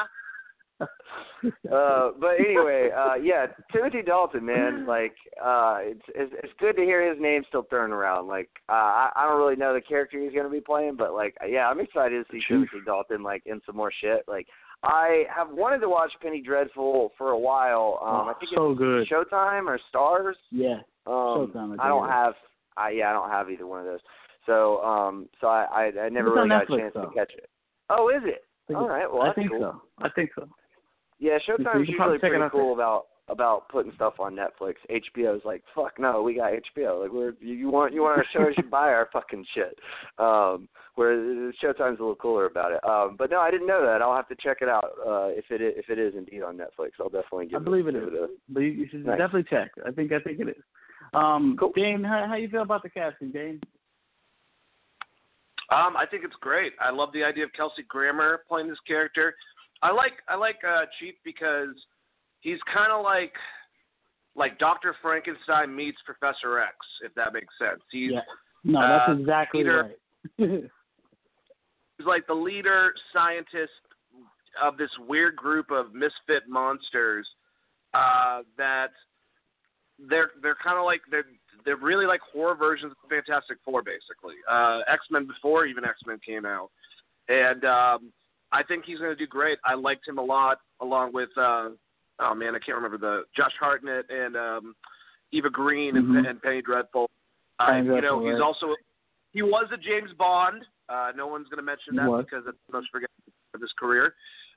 uh, but anyway, uh, yeah, Timothy Dalton, man. Like, uh, it's, it's it's good to hear his name still thrown around. Like, uh, I I don't really know the character he's gonna be playing, but like, yeah, I'm excited to see Timothy Dalton like in some more shit. Like, I have wanted to watch Penny Dreadful for a while. Um, oh, I think so it's good. Showtime or Stars. Yeah, um, Showtime. I, I don't have. I yeah, I don't have either one of those. So, um, so I, I, I never it's really got Netflix, a chance though. to catch it. Oh, is it? All right. Well, I that's think cool. so. I think so. Yeah, So Showtime's you can probably usually check it pretty out cool there. about about putting stuff on Netflix. H B O's like, fuck no, we got H B O. Like, we're you, you want you want our shows, you buy our fucking shit. Um, where Showtime's a little cooler about it. Um, but no, I didn't know that. I'll have to check it out uh, if it is, if it is indeed on Netflix. I'll definitely give I it. believe it give is. It a, but you, you should nice. definitely check. I think I think it is. Um, cool. Dane, how, how you feel about the casting, Dane? Um, I think it's great. I love the idea of Kelsey Grammer playing this character. I like I like uh, Chief because he's kind of like like Doctor Frankenstein meets Professor X, if that makes sense. He's yeah. No, that's uh, exactly leader, right. he's like the leader scientist of this weird group of misfit monsters uh, that they're they're kind of like they're they're really like horror versions of Fantastic Four, basically. Uh, X-Men before even X-Men came out, and um, I think he's going to do great. I liked him a lot, along with uh, oh man, I can't remember the Josh Hartnett and um, Eva Green mm-hmm. and, and Penny Dreadful. Uh, Penny you Dreadful, know, he's right. also he was a James Bond. Uh, no one's going to mention He that was. because it's the most forgettable of his career.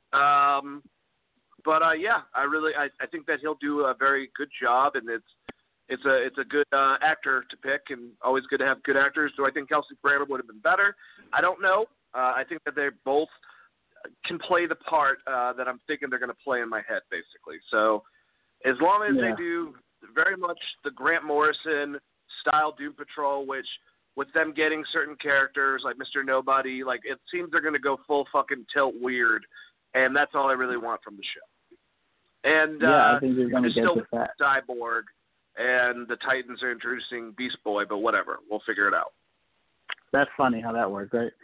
Um, but uh, yeah, I really I, I think that he'll do a very good job, and it's it's a it's a good uh, actor to pick, and always good to have good actors. Do I think Kelsey Grammer would have been better? I don't know. Uh, I think that they both can play the part uh, that I'm thinking they're going to play in my head, basically. So as long as yeah. they do very much the Grant Morrison style Doom Patrol, which with them getting certain characters like Mister Nobody, like it seems they're going to go full fucking tilt weird, and that's all I really want from the show. And yeah, uh, I think they're going to get still to that. Cyborg, and the Titans are introducing Beast Boy, but whatever, we'll figure it out. That's funny how that worked, right?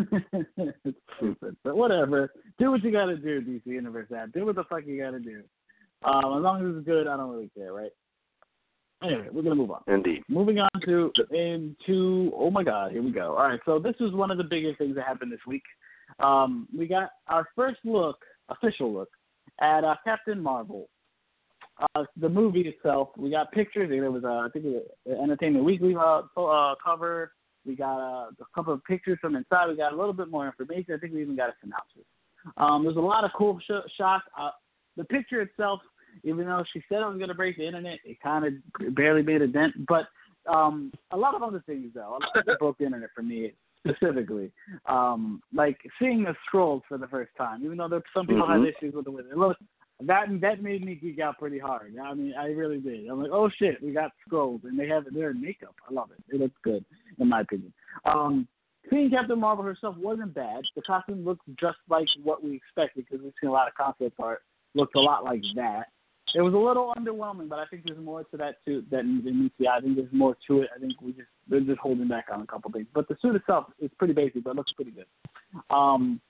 It's stupid, but whatever. Do what you got to do, D C Universe. App. Do what the fuck you got to do. Um, as long as it's good, I don't really care, right? Anyway, we're gonna move on. Indeed. Moving on to into oh my god, here we go. All right, so this is one of the biggest things that happened this week. Um, we got our first look, official look, at uh, Captain Marvel. Uh, the movie itself, we got pictures. There was, uh, I think, it was Entertainment Weekly uh, uh, cover. We got uh, a couple of pictures from inside. We got a little bit more information. I think we even got a synopsis. Um, there's a lot of cool sh- shots. Uh, the picture itself, even though she said it was going to break the internet, it kind of barely made a dent. But um, a lot of other things, though, a lot of broke the internet for me specifically. Um, like seeing the scrolls for the first time, even though there, some people mm-hmm. had issues with the way they look. That that made me geek out pretty hard. I mean, I really did. I'm like, oh shit, we got scrolls, and they have it. They're in makeup. I love it. It looks good, in my opinion. Um, seeing Captain Marvel herself wasn't bad. The costume looked just like what we expected because we've seen a lot of concept art. Looked a lot like that. It was a little underwhelming, but I think there's more to that suit than meets the eye. I think there's more to it. I think we just they're just holding back on a couple things. But the suit itself is pretty basic, but it looks pretty good. Um,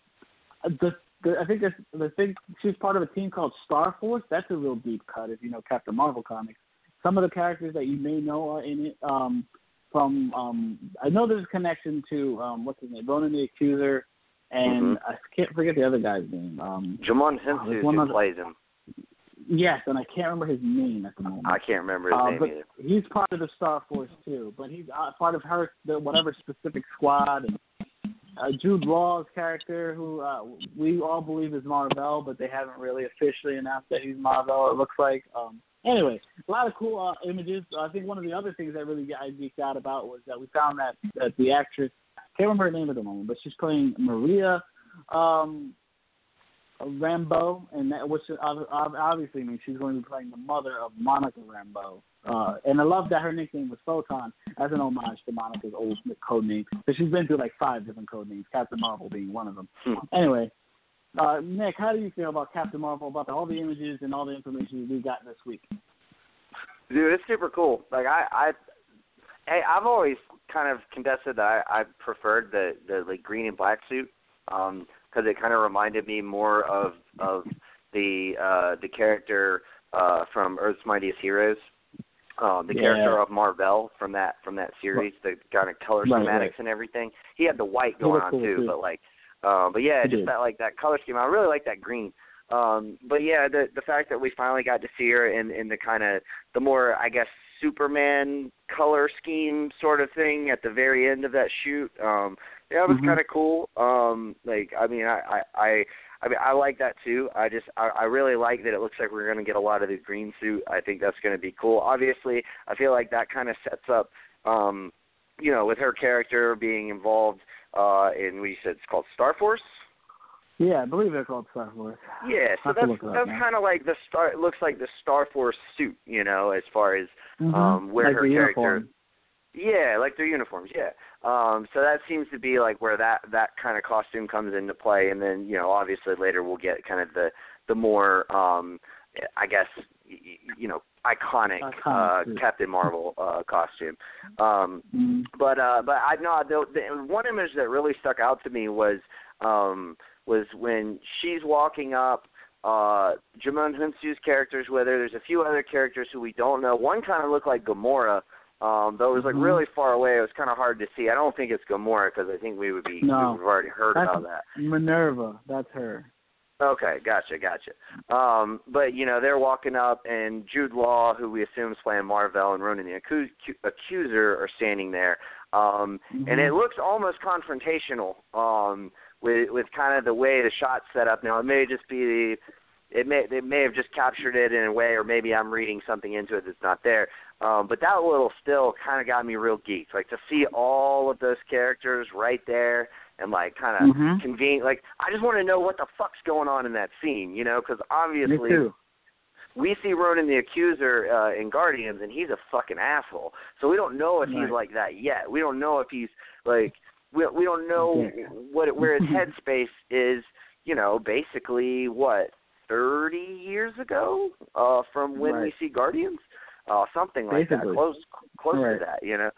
the I think this, the thing, she's part of a team called Star Force. That's a real deep cut if you know Captain Marvel comics. Some of the characters that you may know are in it. Um, from um, I know there's a connection to um, what's his name, Ronan the Accuser, and mm-hmm. I can't forget the other guy's name. Um, Jamon oh, Henson who other... plays him. Yes, and I can't remember his name at the moment. I can't remember his uh, name but either. He's part of the Star Force too, but he's uh, part of her the whatever specific squad. And uh, Jude Law's character, who uh, we all believe is Mar-Vell, but they haven't really officially announced that he's Mar-Vell. It looks like. Um, anyway, a lot of cool uh, images. I think one of the other things that really I geeked out about was that we found that, that the actress, I can't remember her name at the moment, but she's playing Maria. Um, Rambeau, and that, which obviously means she's going to be playing the mother of Monica Rambeau. Uh, and I love that her nickname was Photon as an homage to Monica's old code name. Because she's been through like five different code names, Captain Marvel being one of them. Hmm. Anyway, uh, Nick, how do you feel about Captain Marvel, about the, all the images and all the information we got this week? Dude, it's super cool. Like I, I, hey, I've always kind of contested that I, I preferred the the like green and black suit. Um, because it kind of reminded me more of of the uh, the character uh, from Earth's Mightiest Heroes, um, the yeah. character of Mar-Vell from that from that series, the kind of color right, schematics right. and everything. He had the white going on cool, too, too, but like, uh, but yeah, he just did. that like that color scheme. I really like that green. Um, but yeah, the the fact that we finally got to see her in in the kind of the more I guess Superman color scheme sort of thing at the very end of that shoot. Um, yeah, it was mm-hmm. kind of cool. Um, like, I mean, I, I, I, I mean, I like that too. I just, I, I really like that it looks like we're going to get a lot of the green suit. I think that's going to be cool. Obviously, I feel like that kind of sets up, um, you know, with her character being involved uh, in what you said it's called Star Force. Yeah, I believe they're called Star Force. Yeah, so that's that's kind of like the star. It looks like the Star Force suit, you know, as far as mm-hmm. um, where like her the character. Uniform. Yeah, like their uniforms. Yeah. Um, so that seems to be like where that that kind of costume comes into play, and then you know, obviously later we'll get kind of the the more, um, I guess, you know, iconic, iconic uh, Captain Marvel uh, costume. Um, mm-hmm. But uh, but I know the, the one image that really stuck out to me was um, was when she's walking up. Uh, Jimon Hunsu's characters with her. There's a few other characters who we don't know. One kind of looked like Gamora. Um, though it was like mm-hmm. really far away, it was kind of hard to see. I don't think it's Gamora because I think we would be no, we've already heard that's about that. Minerva, that's her. Okay, gotcha, gotcha. Um, but you know they're walking up, and Jude Law, who we assume is playing Mar-Vell, and Ronan the Accu- Accuser are standing there, um, mm-hmm. and it looks almost confrontational um, with with kind of the way the shot's set up. Now it may just be the It may they may have just captured it in a way, or maybe I'm reading something into it that's not there. Um, but that little still kind of got me real geeked. Like to see all of those characters right there and like kind of mm-hmm. convene. Like I just want to know what the fuck's going on in that scene, you know? Because obviously me too. we see Ronan the Accuser uh, in Guardians, and he's a fucking asshole. So we don't know if right. he's like that yet. We don't know if he's like we we don't know yeah. what where his headspace is. You know, basically what. thirty years ago uh, from when right. we see Guardians, uh, something like Basically. that, close close right. to that, you know.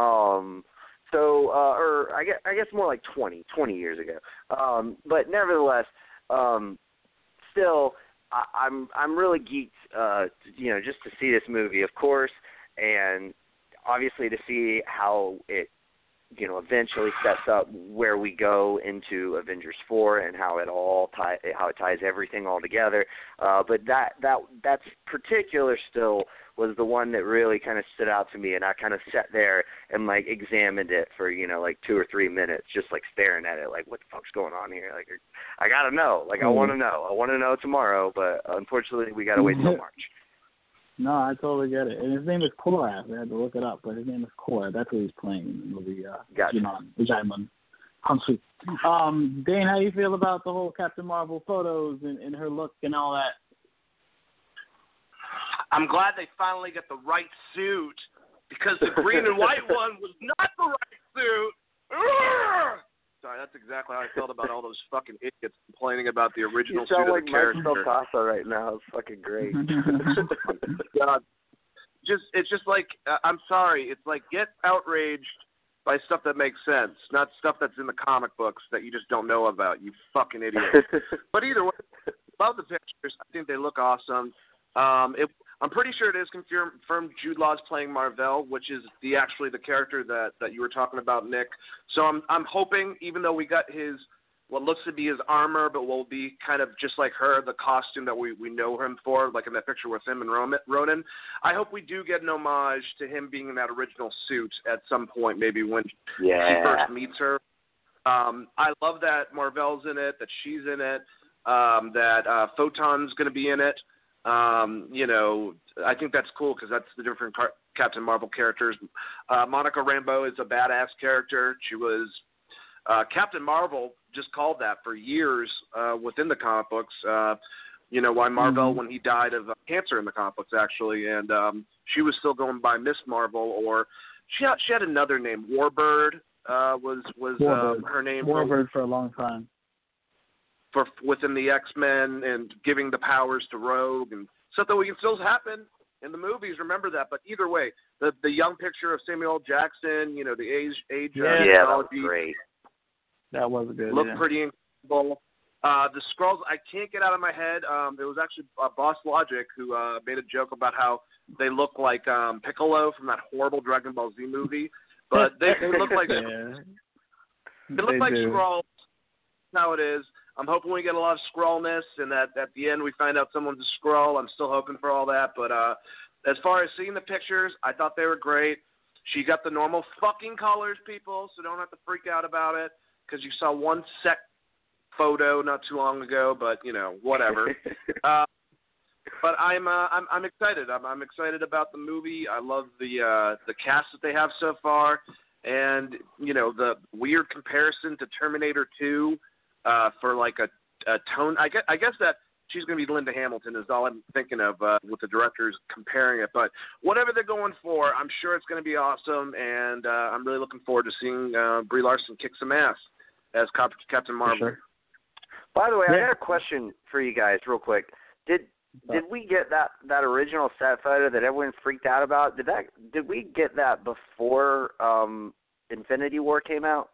Um, so, uh, or I guess, I guess more like twenty, twenty years ago. Um, but nevertheless, um, still, I, I'm I'm really geeked, uh, you know, just to see this movie, of course, and obviously to see how it. You know, eventually sets up where we go into Avengers four and how it all tie, how it ties everything all together. Uh, but that that that's particular still was the one that really kind of stood out to me, and I kind of sat there and like examined it for you know like two or three minutes, just like staring at it, like what the fuck's going on here? Like I gotta know, like I want to know, I want to know tomorrow, but unfortunately we gotta wait till March. No, I totally get it. And his name is Korath. I had to look it up, but his name is Korath. That's what he's playing in the movie. Uh, gotcha. Jimon Hunsu. Um, Dane, how do you feel about the whole Captain Marvel photos and, and her look and all that? I'm glad they finally got the right suit because the green and white one was not the right suit. Urgh! Sorry, that's exactly how I felt about all those fucking idiots complaining about the original you suit sound of like the character. Mike Picasso right now. It's fucking great. God, just it's just like uh, I'm sorry. It's like get outraged by stuff that makes sense, not stuff that's in the comic books that you just don't know about. You fucking idiot. But either way, love the pictures. I think they look awesome. Um, it, I'm pretty sure it is confirmed Jude Law's playing Mar-Vell, which is the actually the character that, that you were talking about, Nick. So I'm I'm hoping, even though we got his what looks to be his armor, but will be kind of just like her, the costume that we, we know him for, like in that picture with him and Ronan. I hope we do get an homage to him being in that original suit at some point, maybe when yeah. he first meets her. Um, I love that Mar-Vell's in it, that she's in it, um, that uh, Photon's going to be in it. Um, you know, I think that's cool because that's the different car- Captain Marvel characters. Uh, Monica Rambeau is a badass character. She was uh, Captain Marvel, just called that for years uh, within the comic books. Uh, you know, why Mar-Vell mm-hmm. when he died of uh, cancer in the comic books, actually, and um, she was still going by Miss Marvel, or she had, she had another name. Warbird uh, was was Warbird. Um, her name. Warbird for, for a long time. For within the X-Men and giving the powers to Rogue and stuff that we can still happen in the movies. Remember that. But either way, the the young picture of Samuel L. Jackson, you know, the age age yeah, uh, yeah, technology. that was great. That was good. Looked yeah. pretty incredible. Uh, the Skrulls, I can't get out of my head. Um, it was actually uh, Boss Logic who uh, made a joke about how they look like um, Piccolo from that horrible Dragon Ball Z movie, but they, they look like yeah. they look they like do. Skrulls. That's how it is. I'm hoping we get a lot of Skrullness, and that at the end we find out someone's a Skrull. I'm still hoping for all that. But uh, as far as seeing the pictures, I thought they were great. She got the normal fucking colors, people, so don't have to freak out about it. Because you saw one set photo not too long ago, but you know, whatever. uh, but I'm uh, I'm I'm excited. I'm I'm excited about the movie. I love the uh, the cast that they have so far, and you know the weird comparison to Terminator two uh, for like a, a tone. I guess I guess that she's going to be Linda Hamilton is all I'm thinking of uh, with the directors comparing it. But whatever they're going for, I'm sure it's going to be awesome, and uh, I'm really looking forward to seeing uh, Brie Larson kick some ass as Cap- Captain Marvel. Sure. By the way, yeah. I got a question for you guys real quick. Did did we get that, that original set photo that everyone freaked out about? Did that did we get that before um, Infinity War came out?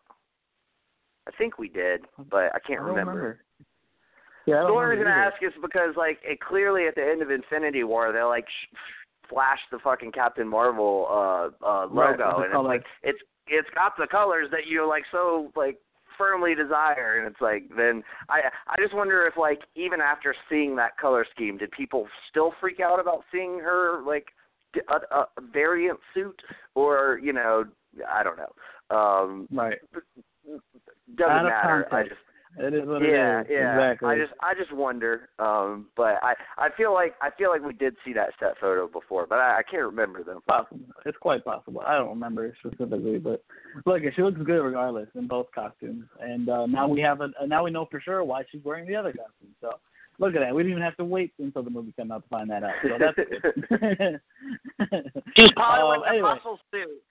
I think we did, but I can't I don't remember. remember. Yeah, I don't the only remember reason I either. ask is because like it clearly at the end of Infinity War they like sh- flashed the fucking Captain Marvel uh, uh, logo, right, and it's like it's it's got the colors that you like so like firmly desire, and it's like then I I just wonder if like even after seeing that color scheme, did people still freak out about seeing her like a, a variant suit, or you know I don't know. Um, right. Doesn't Out of matter. context. I just. It is what yeah, it is. yeah. Exactly. I just, I just wonder. Um, but I, I feel like, I feel like we did see that set photo before, but I, I can't remember them. Possible. It's quite possible. I don't remember specifically, but look, she looks good regardless in both costumes. And uh, now we have a, now we know for sure why she's wearing the other costume. So look at that. We didn't even have to wait until the movie came out to find that out. So that's good. She's probably um, like anyway. a muscle suit.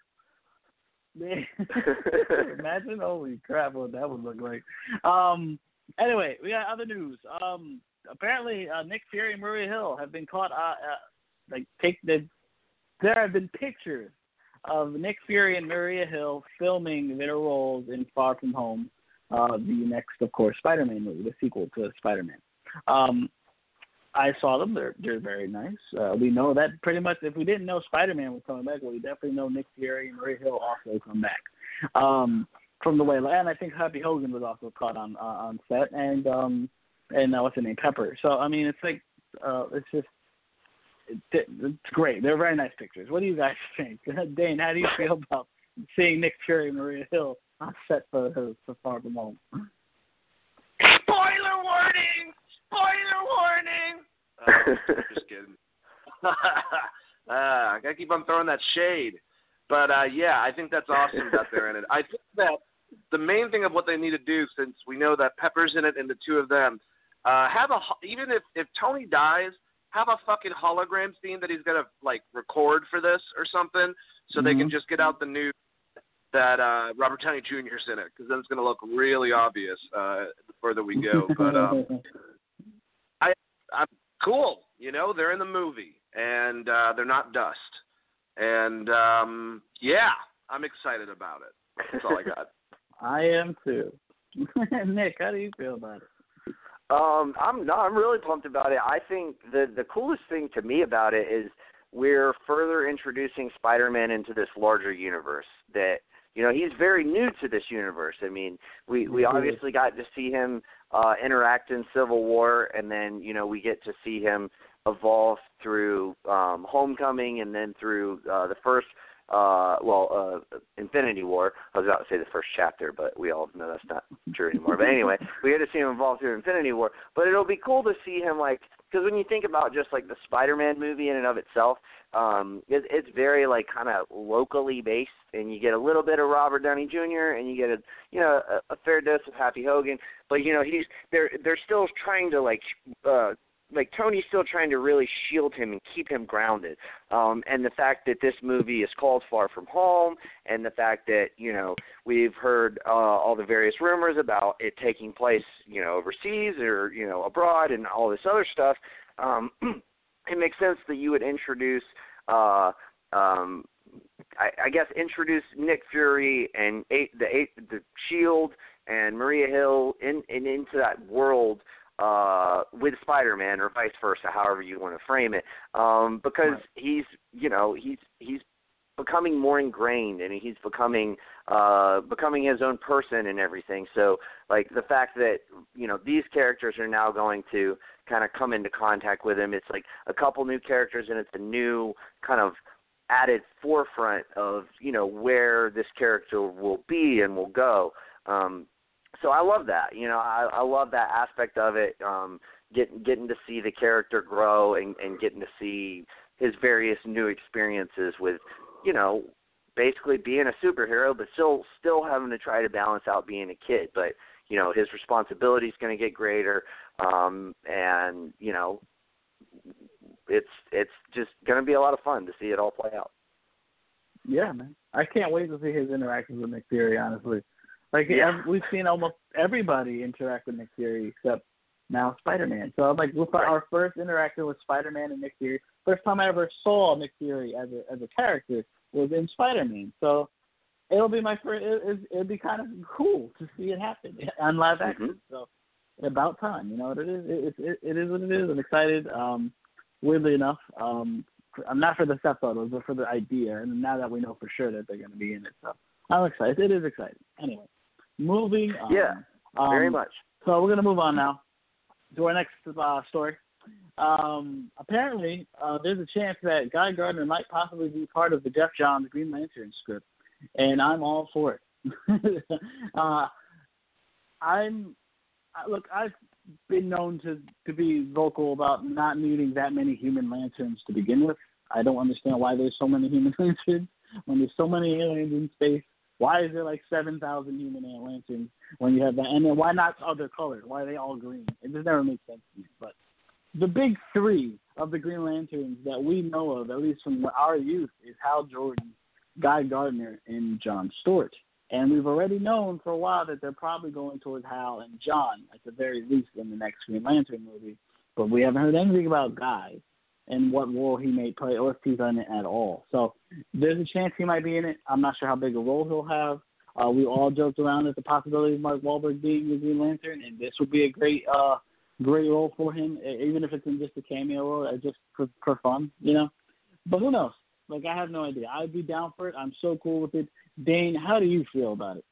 Imagine, holy crap, what that would look like. Um. Anyway, we got other news. Um. Apparently, uh, Nick Fury and Maria Hill have been caught. Uh, uh like, take the. There have been pictures of Nick Fury and Maria Hill filming their roles in Far From Home, uh, the next, of course, Spider-Man movie, the sequel to Spider-Man. Um. I saw them. They're they're very nice. Uh, we know that pretty much. If we didn't know Spider-Man was coming back, well, we definitely know Nick Fury and Maria Hill also come back. Um, from the way, and I think Happy Hogan was also caught on uh, on set, and um, and uh, what's her name, Pepper. So I mean, it's like uh, it's just it, it's great. They're very nice pictures. What do you guys think, Dane? How do you feel about seeing Nick Fury and Maria Hill on set for for Far From Home? Spoiler warning! Spoiler warning! Uh, just kidding. uh, I gotta keep on throwing that shade. But uh, yeah, I think that's awesome that they're in it. I think that the main thing of what they need to do, since we know that Pepper's in it and the two of them, uh, have a even if, if Tony dies, have a fucking hologram scene that he's gonna like record for this or something, so mm-hmm. they can just get out the news that uh, Robert Downey Junior's in it, because then it's gonna look really obvious uh, the further we go. But um, I, I'm cool. You know, they're in the movie and uh, they're not dust. And um, yeah, I'm excited about it. That's all I got. I am too. Nick, how do you feel about it? Um, I'm no, I'm really pumped about it. I think the the coolest thing to me about it is we're further introducing Spider-Man into this larger universe that you know, he's very new to this universe. I mean, we, we obviously got to see him uh, interact in Civil War, and then, you know, we get to see him evolve through um, Homecoming and then through uh, the first, uh, well, uh, Infinity War. I was about to say the first chapter, but we all know that's not true anymore. But anyway, we get to see him evolve through Infinity War. But it'll be cool to see him, like, because when you think about just, like, the Spider-Man movie in and of itself, um, it, it's very, like, kind of locally based, and you get a little bit of Robert Downey Junior, and you get, a you know, a, a fair dose of Happy Hogan. But, you know, he's they're they're still trying to, like, uh, like, Tony's still trying to really shield him and keep him grounded. Um, and the fact that this movie is called Far From Home, and the fact that, you know, we've heard uh, all the various rumors about it taking place, you know, overseas or, you know, abroad and all this other stuff, um, it makes sense that you would introduce, uh, um, I, I guess, introduce Nick Fury and eight, the, eight, the Shield and Maria Hill in, in into that world uh, with Spider-Man, or vice versa, however you want to frame it, um, because right. he's, you know, he's he's becoming more ingrained, and he's becoming uh, becoming his own person and everything. So, like, the fact that, you know, these characters are now going to kind of come into contact with him, it's like a couple new characters, and it's a new kind of added forefront of, you know, where this character will be and will go. Um, So I love that, you know, I, I love that aspect of it, um, getting getting to see the character grow and, and getting to see his various new experiences with, you know, basically being a superhero, but still still having to try to balance out being a kid. But, you know, his responsibility is going to get greater, um, and, you know, it's it's just going to be a lot of fun to see it all play out. Yeah, man. I can't wait to see his interactions with Nick Fury, honestly. Like, yeah. we've seen almost everybody interact with Nick Fury except now Spider-Man. So, like, with right. our first interaction with Spider-Man and Nick Fury, first time I ever saw Nick Fury as a as a character was in Spider-Man. So, it'll be my first. It, it'll be kind of cool to see it happen on live action. Mm-hmm. So, about time, you know what it is. It, it, it is what it is. I'm excited. Um, weirdly enough, um, I'm not for the set photos, but for the idea. And now that we know for sure that they're going to be in it, so I'm excited. It is exciting. Anyway. Moving on. Yeah, very um, much. So we're going to move on now to our next uh, story. Um, apparently, uh, there's a chance that Guy Gardner might possibly be part of the Jeff Johns Green Lantern script, and I'm all for it. uh, I'm look. I've been known to, to be vocal about not needing that many Human Lanterns to begin with. I don't understand why there's so many Human Lanterns when there's so many aliens in space. Why is there like seven thousand Human Lanterns when you have that? And then why not other colors? Why are they all green? It just never makes sense to me. But the big three of the Green Lanterns that we know of, at least from our youth, is Hal Jordan, Guy Gardner, and John Stewart. And we've already known for a while that they're probably going towards Hal and John, at the very least, in the next Green Lantern movie. But we haven't heard anything about Guy and what role he may play, or if he's in it at all. So there's a chance he might be in it. I'm not sure how big a role he'll have. Uh, we all joked around at the possibility of Mark Wahlberg being the Green Lantern, and this would be a great uh, great role for him, even if it's in just a cameo role, just for, for fun, you know. But who knows? Like, I have no idea. I'd be down for it. I'm so cool with it. Dane, how do you feel about it?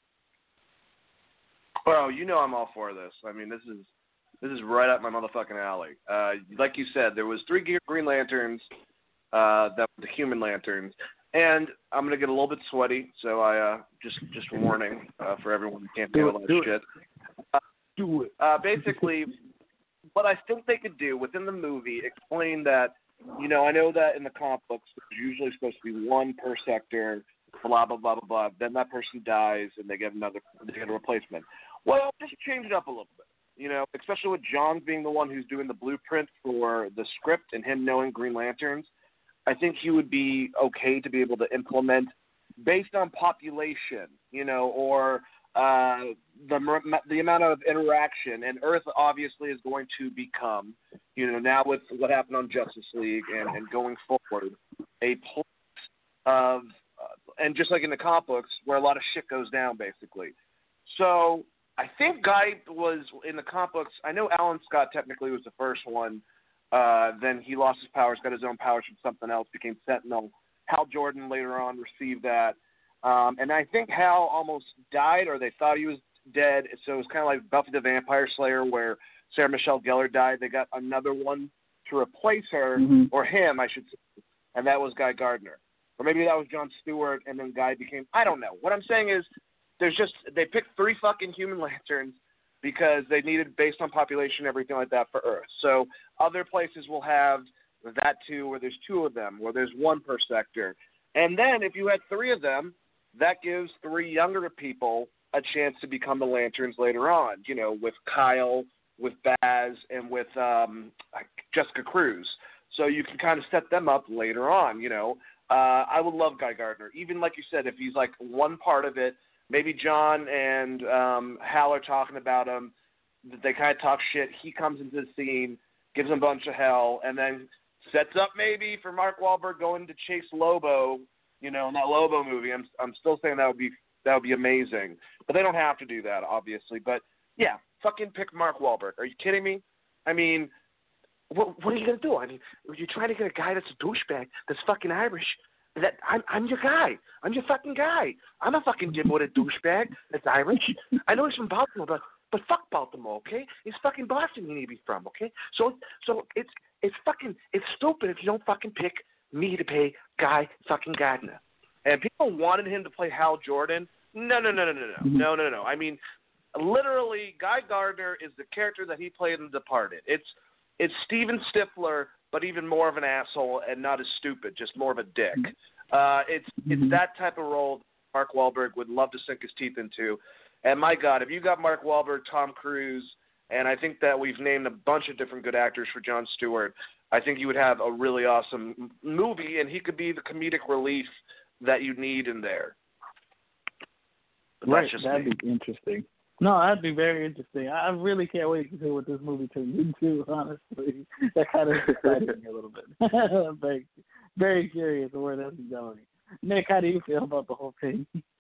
Well, you know I'm all for this. I mean, this is This is right up my motherfucking alley. Uh, like you said, there was three Green Lanterns uh, that were the Human Lanterns, and I'm gonna get a little bit sweaty, so I uh, just just warning uh, for everyone who can't do all that shit. Uh, do it. Uh, basically, what I think they could do within the movie, explain that, you know, I know that in the comic books there's usually supposed to be one per sector, blah blah blah blah blah. Then that person dies, and they get another, they get a replacement. Well, just change it up a little bit. You know, especially with John being the one who's doing the blueprint for the script and him knowing Green Lanterns, I think he would be okay to be able to implement based on population, you know, or uh, the the amount of interaction. And Earth obviously is going to become, you know, now with what happened on Justice League and, and going forward, a place of, uh, and just like in the comic books, where a lot of shit goes down, basically. So I think Guy was in the comic books. I know Alan Scott technically was the first one. Uh, then he lost his powers, got his own powers from something else, became Sentinel. Hal Jordan later on received that. Um, and I think Hal almost died, or they thought he was dead. So it was kind of like Buffy the Vampire Slayer, where Sarah Michelle Gellar died. They got another one to replace her, mm-hmm. or him, I should say, and that was Guy Gardner. Or maybe that was Jon Stewart, and then Guy became – I don't know. What I'm saying is there's just – they picked three fucking Human Lanterns because they needed, based on population, everything like that for Earth. So other places will have that too, where there's two of them, where there's one per sector. And then if you had three of them, that gives three younger people a chance to become the Lanterns later on, you know, with Kyle, with Baz, and with um, Jessica Cruz. So you can kind of set them up later on, you know. Uh, I would love Guy Gardner. Even like you said, if he's like one part of it, maybe John and um, Hal are talking about him. They kind of talk shit. He comes into the scene, gives him a bunch of hell, and then sets up maybe for Mark Wahlberg going to chase Lobo, you know, in that Lobo movie. I'm I'm still saying that would be that would be amazing. But they don't have to do that, obviously. But, yeah, fucking pick Mark Wahlberg. Are you kidding me? I mean, what, what are you going to do? I mean, you're trying to get a guy that's a douchebag, that's fucking Irish. That I'm, I'm your guy. I'm your fucking guy. I'm a fucking dimwitted douchebag that's Irish. I know he's from Baltimore, but but fuck Baltimore, okay? It's fucking Boston you need to be from, okay? So so it's it's fucking it's stupid if you don't fucking pick me to play Guy fucking Gardner. And people wanted him to play Hal Jordan. No, no, no, no, no, no, no, no, no. I mean, literally, Guy Gardner is the character that he played in The Departed. It's it's Steven Stifler, but even more of an asshole and not as stupid, just more of a dick. Uh, it's it's that type of role Mark Wahlberg would love to sink his teeth into. And my God, if you got Mark Wahlberg, Tom Cruise, and I think that we've named a bunch of different good actors for Jon Stewart, I think you would have a really awesome movie, and he could be the comedic relief that you need in there. But right, that's just that'd me. be interesting. No, that'd be very interesting. I really can't wait to see what this movie turns into, honestly. That kind of excites me a little bit. I'm very, very curious where this is going. Nick, how do you feel about the whole thing?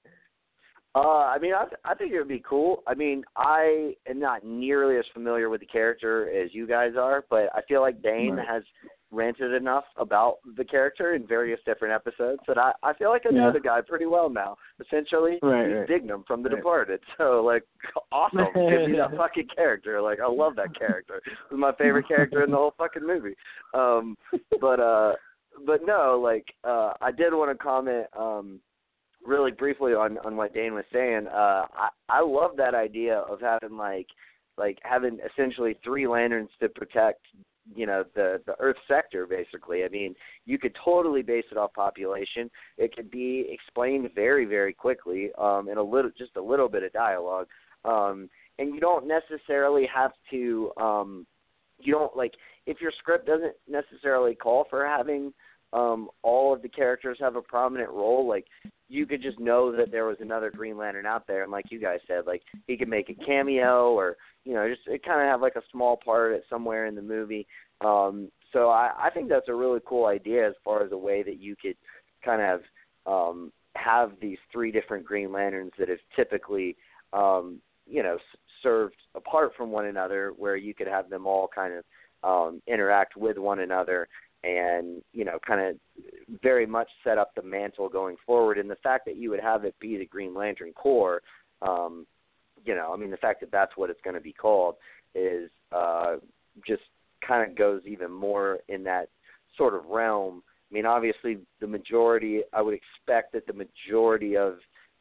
Uh, I mean, I, I think it would be cool. I mean, I am not nearly as familiar with the character as you guys are, but I feel like Dane right. has ranted enough about the character in various different episodes that I, I feel like I know yeah. the guy pretty well now. Essentially, right, he's right. Dignam from The right. Departed. So, like, awesome. Give me that fucking character. Like, I love that character. He's my favorite character in the whole fucking movie. Um, but, uh, but no, like, uh, I did want to comment um, really briefly on, on what Dane was saying. Uh, I, I love that idea of having, like, like having essentially three lanterns to protect you know, the, the Earth sector, basically. I mean, you could totally base it off population. It could be explained very, very quickly um, in a little, just a little bit of dialogue. Um, and you don't necessarily have to, um, you don't, like, if your script doesn't necessarily call for having um, all of the characters have a prominent role, like, you could just know that there was another Green Lantern out there, and like you guys said, like, he could make a cameo or, you know, just it kind of have like a small part at somewhere in the movie. Um, so I, I think that's a really cool idea as far as a way that you could kind of um, have these three different Green Lanterns that have typically, um, you know, s- served apart from one another, where you could have them all kind of um, interact with one another and, you know, kind of very much set up the mantle going forward. And the fact that you would have it be the Green Lantern Corps, um, you know, I mean, the fact that that's what it's going to be called is uh, just kind of goes even more in that sort of realm. I mean, obviously, the majority, I would expect that the majority of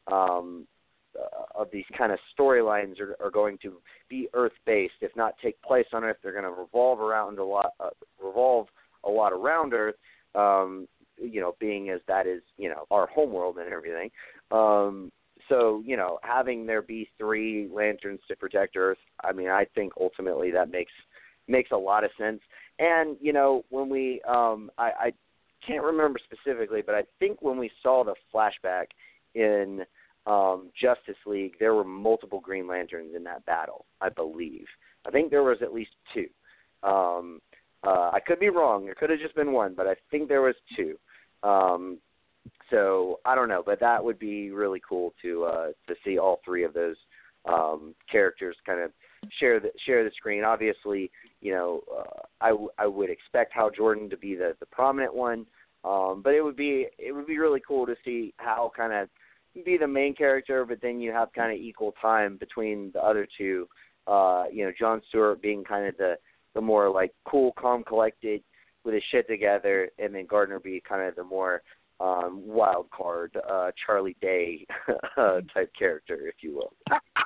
um, uh, of these kind of storylines are, are going to be Earth-based, if not take place on Earth. They're going to revolve around a lot, uh, revolve a lot around Earth, um, you know, being as that is, you know, our homeworld and everything. Um, so, you know, having there be three lanterns to protect Earth, I mean, I think ultimately that makes makes a lot of sense. And, you know, when we, um, I, I can't remember specifically, but I think when we saw the flashback in um, Justice League, there were multiple Green Lanterns in that battle, I believe. I think there was at least two. Um, uh, I could be wrong. There could have just been one, but I think there was two. Um, so I don't know, but that would be really cool to uh, to see all three of those um, characters kind of share the share the screen. Obviously, you know, uh, I, w- I would expect Hal Jordan to be the, the prominent one, um, but it would be it would be really cool to see Hal kind of, be the main character, but then you have kind of equal time between the other two. Uh, you know, Jon Stewart being kind of the, the more like cool, calm, collected with his shit together, and then Gardner be kind of the more um, wild card, uh, Charlie Day uh, type character, if you will.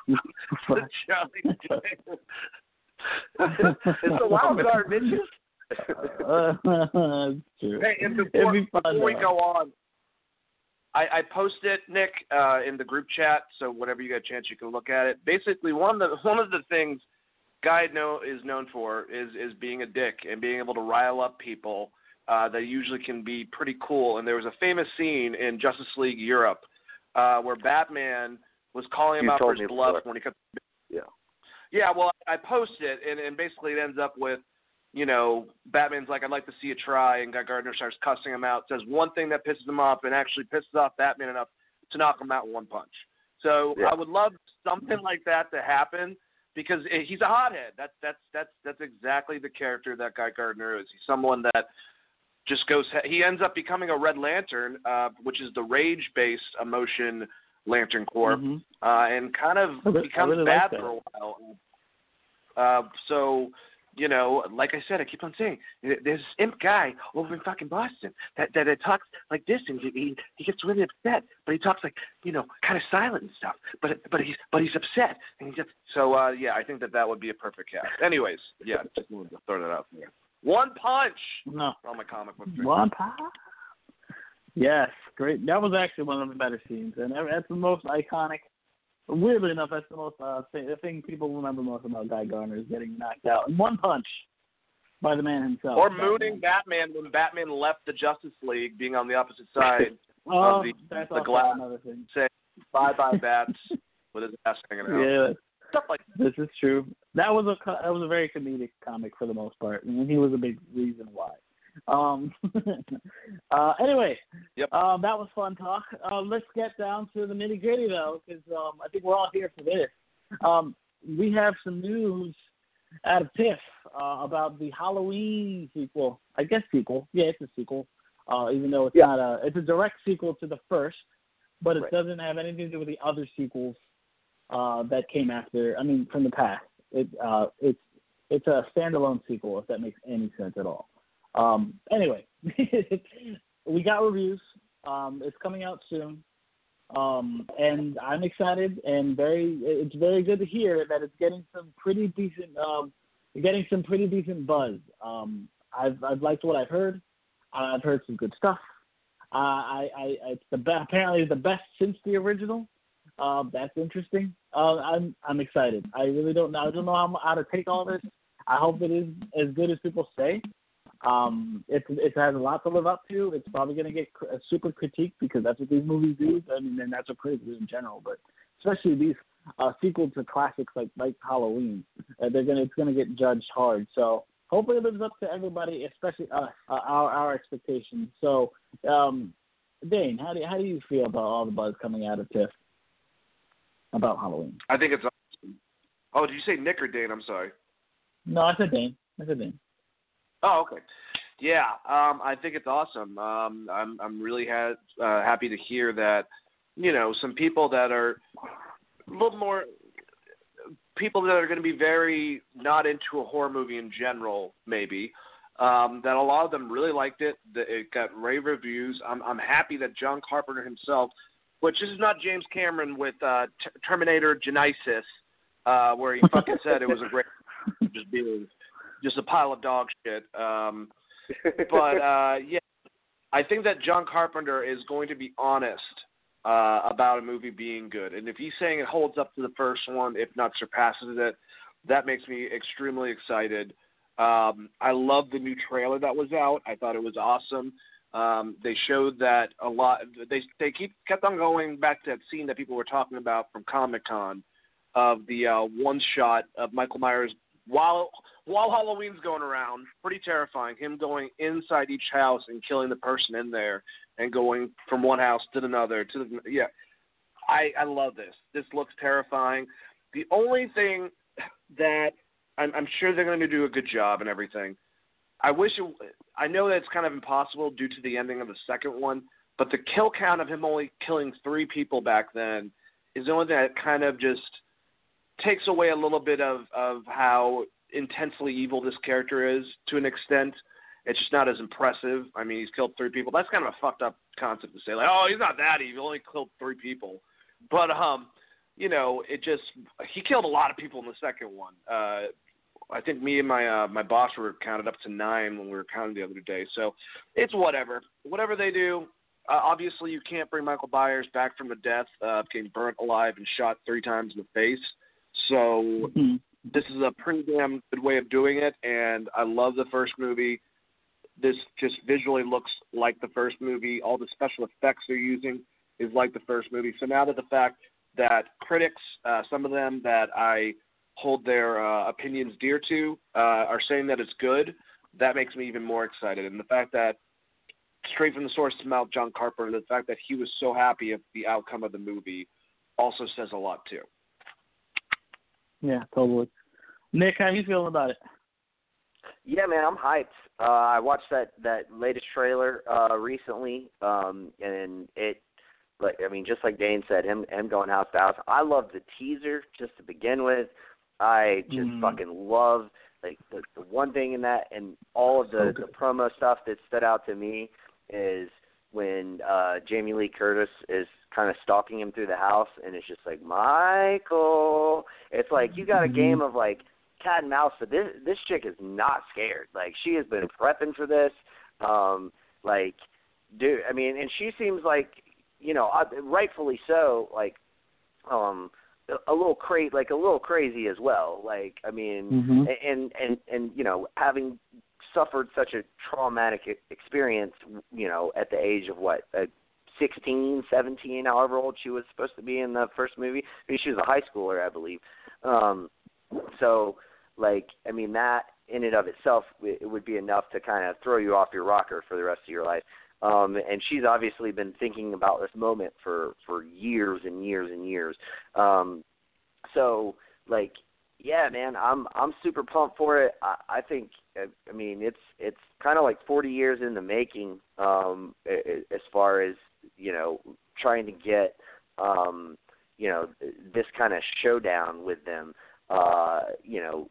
Charlie Day. It's a wild card, bitches. uh, true. Hey, and before, be fun, before we though. go on, I, I posted it, Nick, uh, in the group chat. So whenever you get a chance, you can look at it. Basically, one of the one of the things Guy know is known for is is being a dick and being able to rile up people uh, that usually can be pretty cool. And there was a famous scene in Justice League Europe uh, where Batman was calling him You out told for his me bluff before. when he cut. Yeah. Yeah, well, I posted it, and, and basically it ends up with, you know, Batman's like, I'd like to see you try, and Guy Gardner starts cussing him out, says one thing that pisses him off and actually pisses off Batman enough to knock him out in one punch. So Yeah. I would love something like that to happen because he's a hothead. That's that's that's that's exactly the character that Guy Gardner is. He's someone that just goes – he ends up becoming a Red Lantern, uh, which is the rage-based emotion Lantern Corps, Mm-hmm. uh, and kind of I really- becomes I really bad like for a while. Uh, so, you know, like I said, I keep on saying, there's this imp guy over in fucking Boston that that, that talks like this, and he, he he gets really upset, but he talks like, you know, kind of silent and stuff, but but he's but he's upset, and he just so uh, yeah, I think that that would be a perfect cast. Anyways, yeah, just wanted to throw that out there. One punch. No. On my comic book. One punch. Yes, great. That was actually one of the better scenes, and that's the most iconic. Weirdly enough, that's the most uh, thing, the thing people remember most about Guy Gardner is getting knocked out in one punch by the man himself. Or Batman. mooning Batman when Batman left the Justice League, being on the opposite side oh, of the, that's the also glass, another thing. saying bye bye bats with his ass hanging out. Yeah, Stuff like that. this is true. That was a co- that was a very comedic comic for the most part, and he was a big reason why. Um, uh, anyway, Yep. um, that was fun talk. Uh, let's get down to the nitty gritty though, because um, I think we're all here for this. Um, we have some news out of TIFF uh, about the Halloween sequel. I guess sequel. Yeah, it's a sequel. Uh, even though it's Yeah. not a, it's a direct sequel to the first, but it Right. doesn't have anything to do with the other sequels uh, that came after. I mean, from the past. It uh, it's it's a standalone sequel, if that makes any sense at all. Um, anyway, we got reviews. Um, it's coming out soon, um, and I'm excited and very. It's very good to hear that it's getting some pretty decent, um, getting some pretty decent buzz. Um, I've I've liked what I've heard. I've heard some good stuff. Uh, I, I it's the be- apparently the best since the original. Uh, that's interesting. Uh, I'm I'm excited. I really don't know. I don't know how, how to take all this. I hope it is as good as people say. Um, it, it has a lot to live up to. It's probably going to get a super critique because that's what these movies do. I mean, and that's what critics do in general. But especially these uh, sequels to classics like like Halloween, uh, they're gonna it's going to get judged hard. So hopefully it lives up to everybody, especially us, uh, our our expectations. So, um, Dane, how do how do you feel about all the buzz coming out of TIFF about Halloween? I think it's awesome. Oh, did you say Nick or Dane? I'm sorry. No, I said Dane. I said Dane. Oh, okay. Yeah, um, I think it's awesome. Um, I'm I'm really ha- uh, happy to hear that, you know, some people that are a little more people that are going to be very not into a horror movie in general, maybe. Um, that a lot of them really liked it. That it got rave reviews. I'm I'm happy that John Carpenter himself, which this is not James Cameron with uh, T- Terminator Genisys, uh, where he fucking said it was a great just being. Just a pile of dog shit. Um, but, uh, yeah, I think that John Carpenter is going to be honest uh, about a movie being good. And if he's saying it holds up to the first one, if not surpasses it, that makes me extremely excited. Um, I love the new trailer that was out. I thought it was awesome. Um, they showed that a lot. They they keep kept on going back to that scene that people were talking about from Comic-Con of the uh, one shot of Michael Myers while while Halloween's going around. Pretty terrifying. Him going inside each house and killing the person in there and going from one house to another. To the, yeah, I I love this. This looks terrifying. The only thing that I'm, I'm sure they're going to do a good job and everything. I wish it, I know that it's kind of impossible due to the ending of the second one, but the kill count of him only killing three people back then is the only thing that kind of just takes away a little bit of, of how intensely evil this character is to an extent. It's just not as impressive. I mean, he's killed three people. That's kind of a fucked up concept to say, like, oh, he's not that evil. He only killed three people. But, um, you know, it just – he killed a lot of people in the second one. Uh, I think me and my uh, my boss were counted up to nine when we were counting the other day. So it's whatever. Whatever they do, uh, obviously you can't bring Michael Myers back from the death, uh, getting burnt alive and shot three times in the face. So mm-hmm. This is a pretty damn good way of doing it, and I love the first movie. This just visually looks like the first movie. All the special effects they're using is like the first movie. So now that the fact that critics, uh, some of them that I hold their uh, opinions dear to, uh, are saying that it's good, that makes me even more excited. And the fact that straight from the source's mouth, John Carpenter, the fact that he was so happy with the outcome of the movie also says a lot too. Yeah, totally. Nick, how you feeling about it? Yeah, man, I'm hyped. Uh, I watched that, that latest trailer uh, recently, um, and it, like I mean, just like Dane said, him him going house to house. I love the teaser just to begin with. I just mm. fucking love like the, the one thing in that, and all of the, so the promo stuff that stood out to me is when uh, Jamie Lee Curtis is kind of stalking him through the house, and it's just like, Michael. It's like you got a game of like cat and mouse, but this this chick is not scared. Like she has been prepping for this. Um, like, dude, I mean, and she seems like, you know, rightfully so. Like, um, a little cra- like a little crazy as well. Like, I mean, mm-hmm. and and and you know, having suffered such a traumatic experience, you know, at the age of what, uh, sixteen, seventeen, however old she was supposed to be in the first movie. I mean, she was a high schooler, I believe. Um, so, like, I mean, that in and of itself, it would be enough to kind of throw you off your rocker for the rest of your life. Um, and she's obviously been thinking about this moment for, for years and years and years. Um, so, like, yeah, man, I'm I'm super pumped for it. I, I think, I mean, it's it's kind of like forty years in the making, um, as far as, you know, trying to get, um, you know, this kind of showdown with them. Uh, you know,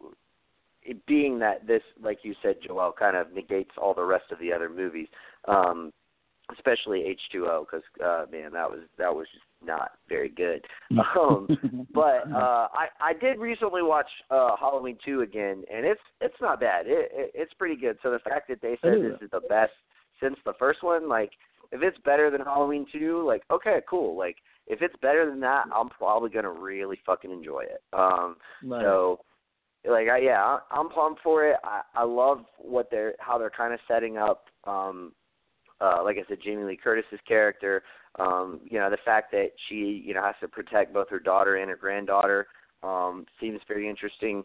it being that this, like you said, Joel, kind of negates all the rest of the other movies, um, especially H two O, because uh, man, that was that was just not very good. Um, but uh, I I did recently watch uh, Halloween two again, and it's it's not bad. It, it it's pretty good. So the fact that they said this is the best since the first one, like, if it's better than Halloween two, like, okay, cool. Like, if it's better than that, I'm probably gonna really fucking enjoy it. Um, right. So, like, I, yeah, I'm pumped for it. I, I love what they're how they're kind of setting up. Um, uh, like I said, Jamie Lee Curtis's character. Um, you know, the fact that she, you know, has to protect both her daughter and her granddaughter um, seems very interesting.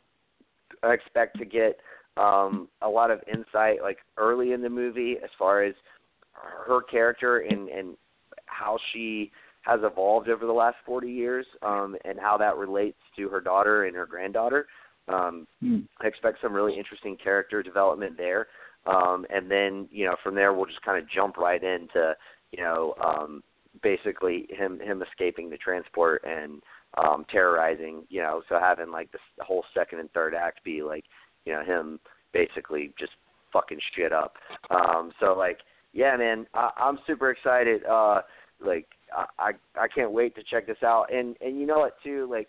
I expect to get um, a lot of insight, like, early in the movie as far as her character and, and how she has evolved over the last forty years, um, and how that relates to her daughter and her granddaughter. Um, mm. I expect some really interesting character development there. Um, and then, you know, from there we'll just kind of jump right into, you know, um, basically him, him escaping the transport and um, terrorizing, you know, so having like this whole second and third act be like, you know, him basically just fucking shit up. Um, so like, yeah, man, I, I'm super excited. Uh, like, I, I I can't wait to check this out. And and you know what too, like,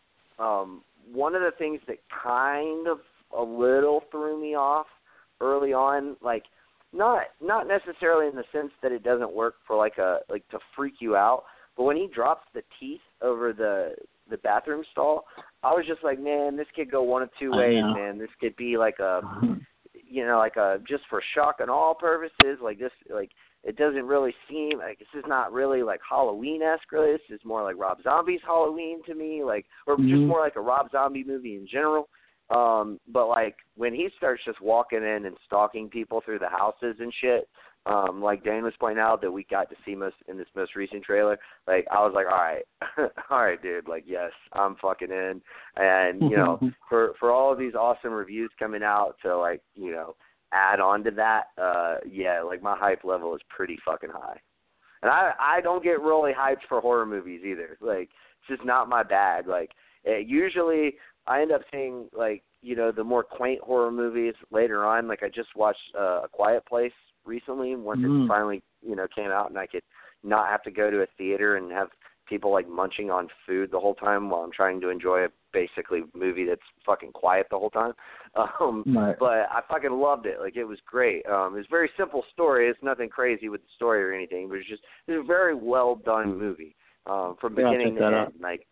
um, one of the things that kind of a little threw me off early on, like, not not necessarily in the sense that it doesn't work for like a like to freak you out, but when he drops the teeth over the the bathroom stall, I was just like, man, this could go one of two ways, man. This could be like a, you know, like a just for shock and awe purposes, like this, like it doesn't really seem like this is not really like Halloween-esque. Really, this is more like Rob Zombie's Halloween to me, like, or mm-hmm. just more like a Rob Zombie movie in general. Um, but like when he starts just walking in and stalking people through the houses and shit, um, like Dan was pointing out that we got to see most in this most recent trailer, like I was like, all right, all right, dude, like, yes, I'm fucking in. And, you know, for, for all of these awesome reviews coming out to, like, you know, add on to that, uh, yeah, like my hype level is pretty fucking high. And I I don't get really hyped for horror movies either. Like, it's just not my bag. Like, it, usually I end up seeing, like, you know, the more quaint horror movies later on. Like, I just watched uh, A Quiet Place recently, once mm. it finally, you know, came out, and I could not have to go to a theater and have people, like, munching on food the whole time while I'm trying to enjoy a basically movie that's fucking quiet the whole time. Um, right. But I fucking loved it. Like, it was great. Um, it was a very simple story. It's nothing crazy with the story or anything, but it's just it was a very well done movie um, from beginning yeah, to end. Like,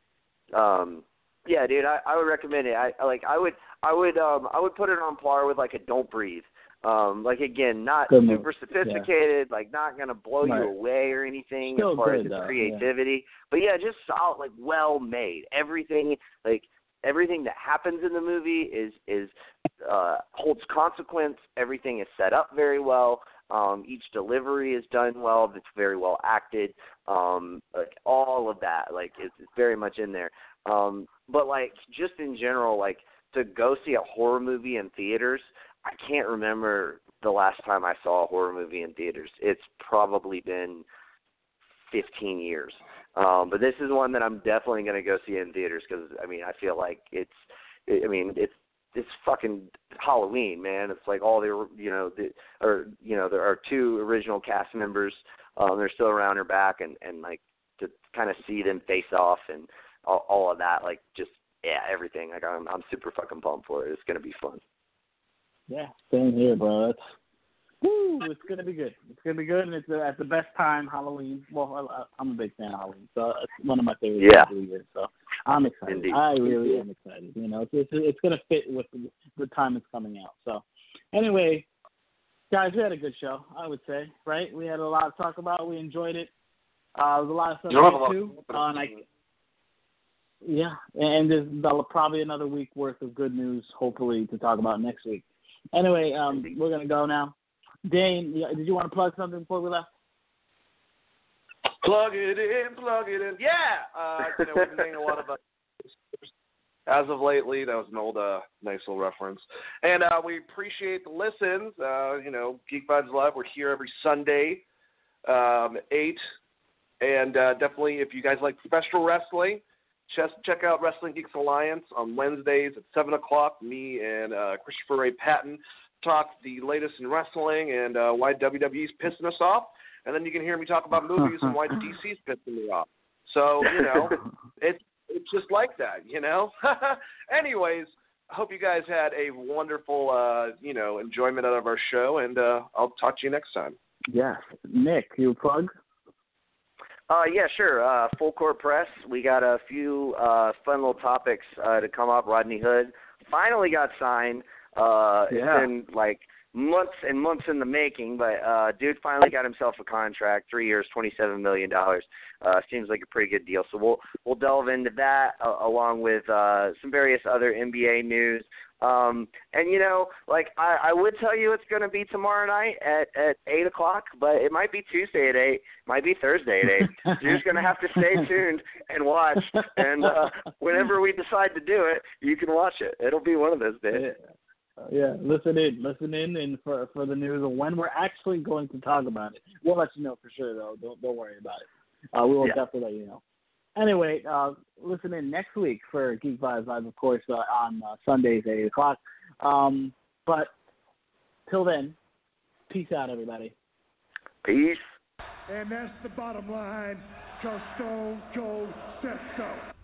um, yeah, dude, I, I would recommend it. I like. I would. I would. Um, I would put it on par with like a Don't Breathe. Um, like again, not good super sophisticated, yeah. like not gonna blow right. you away or anything Still as far good, as its though, creativity. Yeah. But yeah, just solid, like well made. Everything, like everything that happens in the movie is is uh, holds consequence. Everything is set up very well. Um, each delivery is done well. It's very well acted. Um, like all of that, like it's, it's very much in there. Um, but like just in general, like to go see a horror movie in theaters. I can't remember the last time I saw a horror movie in theaters. It's probably been fifteen years. Um, but this is one that I'm definitely going to go see in theaters because, I mean, I feel like it's, I mean, it's, it's fucking Halloween, man. It's like all the, you know, the, or, you know, there are two original cast members. Um, they're still around her back and, and like to kind of see them face off and all, all of that, like just, yeah, everything. Like I'm, I'm super fucking pumped for it. It's going to be fun. Yeah, same here, bro. It's, woo, it's gonna be good. It's gonna be good, and it's uh, at the best time, Halloween. Well, I, I'm a big fan of Halloween, so it's one of my favorite yeah. of the year. So I'm excited. Indeed. I really am excited. You know, it's it's, it's gonna fit with the, the time it's coming out. So anyway, guys, we had a good show. I would say, right? We had a lot to talk about. We enjoyed it. Uh, there was a lot of stuff to do. Uh, and I, yeah, and there's probably another week worth of good news, hopefully, to talk about next week. Anyway, um, we're going to go now. Dane, did you want to plug something before we left? Plug it in, plug it in. Yeah! Uh, you know, we've been getting a lot of, uh, as of lately, that was an old, uh, nice little reference. And uh, we appreciate the listens. Uh, you know, Geek Vibes Live, we're here every Sunday, um, eight. And uh, definitely, if you guys like professional wrestling, Just check out Wrestling Geeks Alliance on Wednesdays at seven o'clock. Me and uh, Christopher Ray Patton talk the latest in wrestling and uh, why W W E's pissing us off. And then you can hear me talk about movies and why D C's pissing me off. So, you know, it's it's just like that, you know. Anyways, I hope you guys had a wonderful, uh, you know, enjoyment out of our show, and uh, I'll talk to you next time. Yes. Nick, you plug? Uh, yeah, sure. Uh, Full Court Press. We got a few uh, fun little topics uh, to come up. Rodney Hood finally got signed. Uh, yeah. It's been like months and months in the making, but uh, dude finally got himself a contract, three years, twenty-seven million dollars. Uh, seems like a pretty good deal. So we'll we'll delve into that uh, along with uh, some various other N B A news. Um, and, you know, like, I, I would tell you it's going to be tomorrow night at, at eight o'clock, but it might be Tuesday at eight, might be Thursday at eight. So you're just going to have to stay tuned and watch. And uh, whenever we decide to do it, you can watch it. It'll be one of those days. Yeah, yeah. Listen in. Listen in and for, for the news of when we're actually going to talk about it. We'll let you know for sure, though. Don't, don't worry about it. Uh, we will yeah. definitely let you know. Anyway, uh, listen in next week for Geek Vibes Live, of course, uh, on uh, Sundays at eight o'clock. Um, but till then, peace out, everybody. Peace. And that's the bottom line, because Stone Cold said so.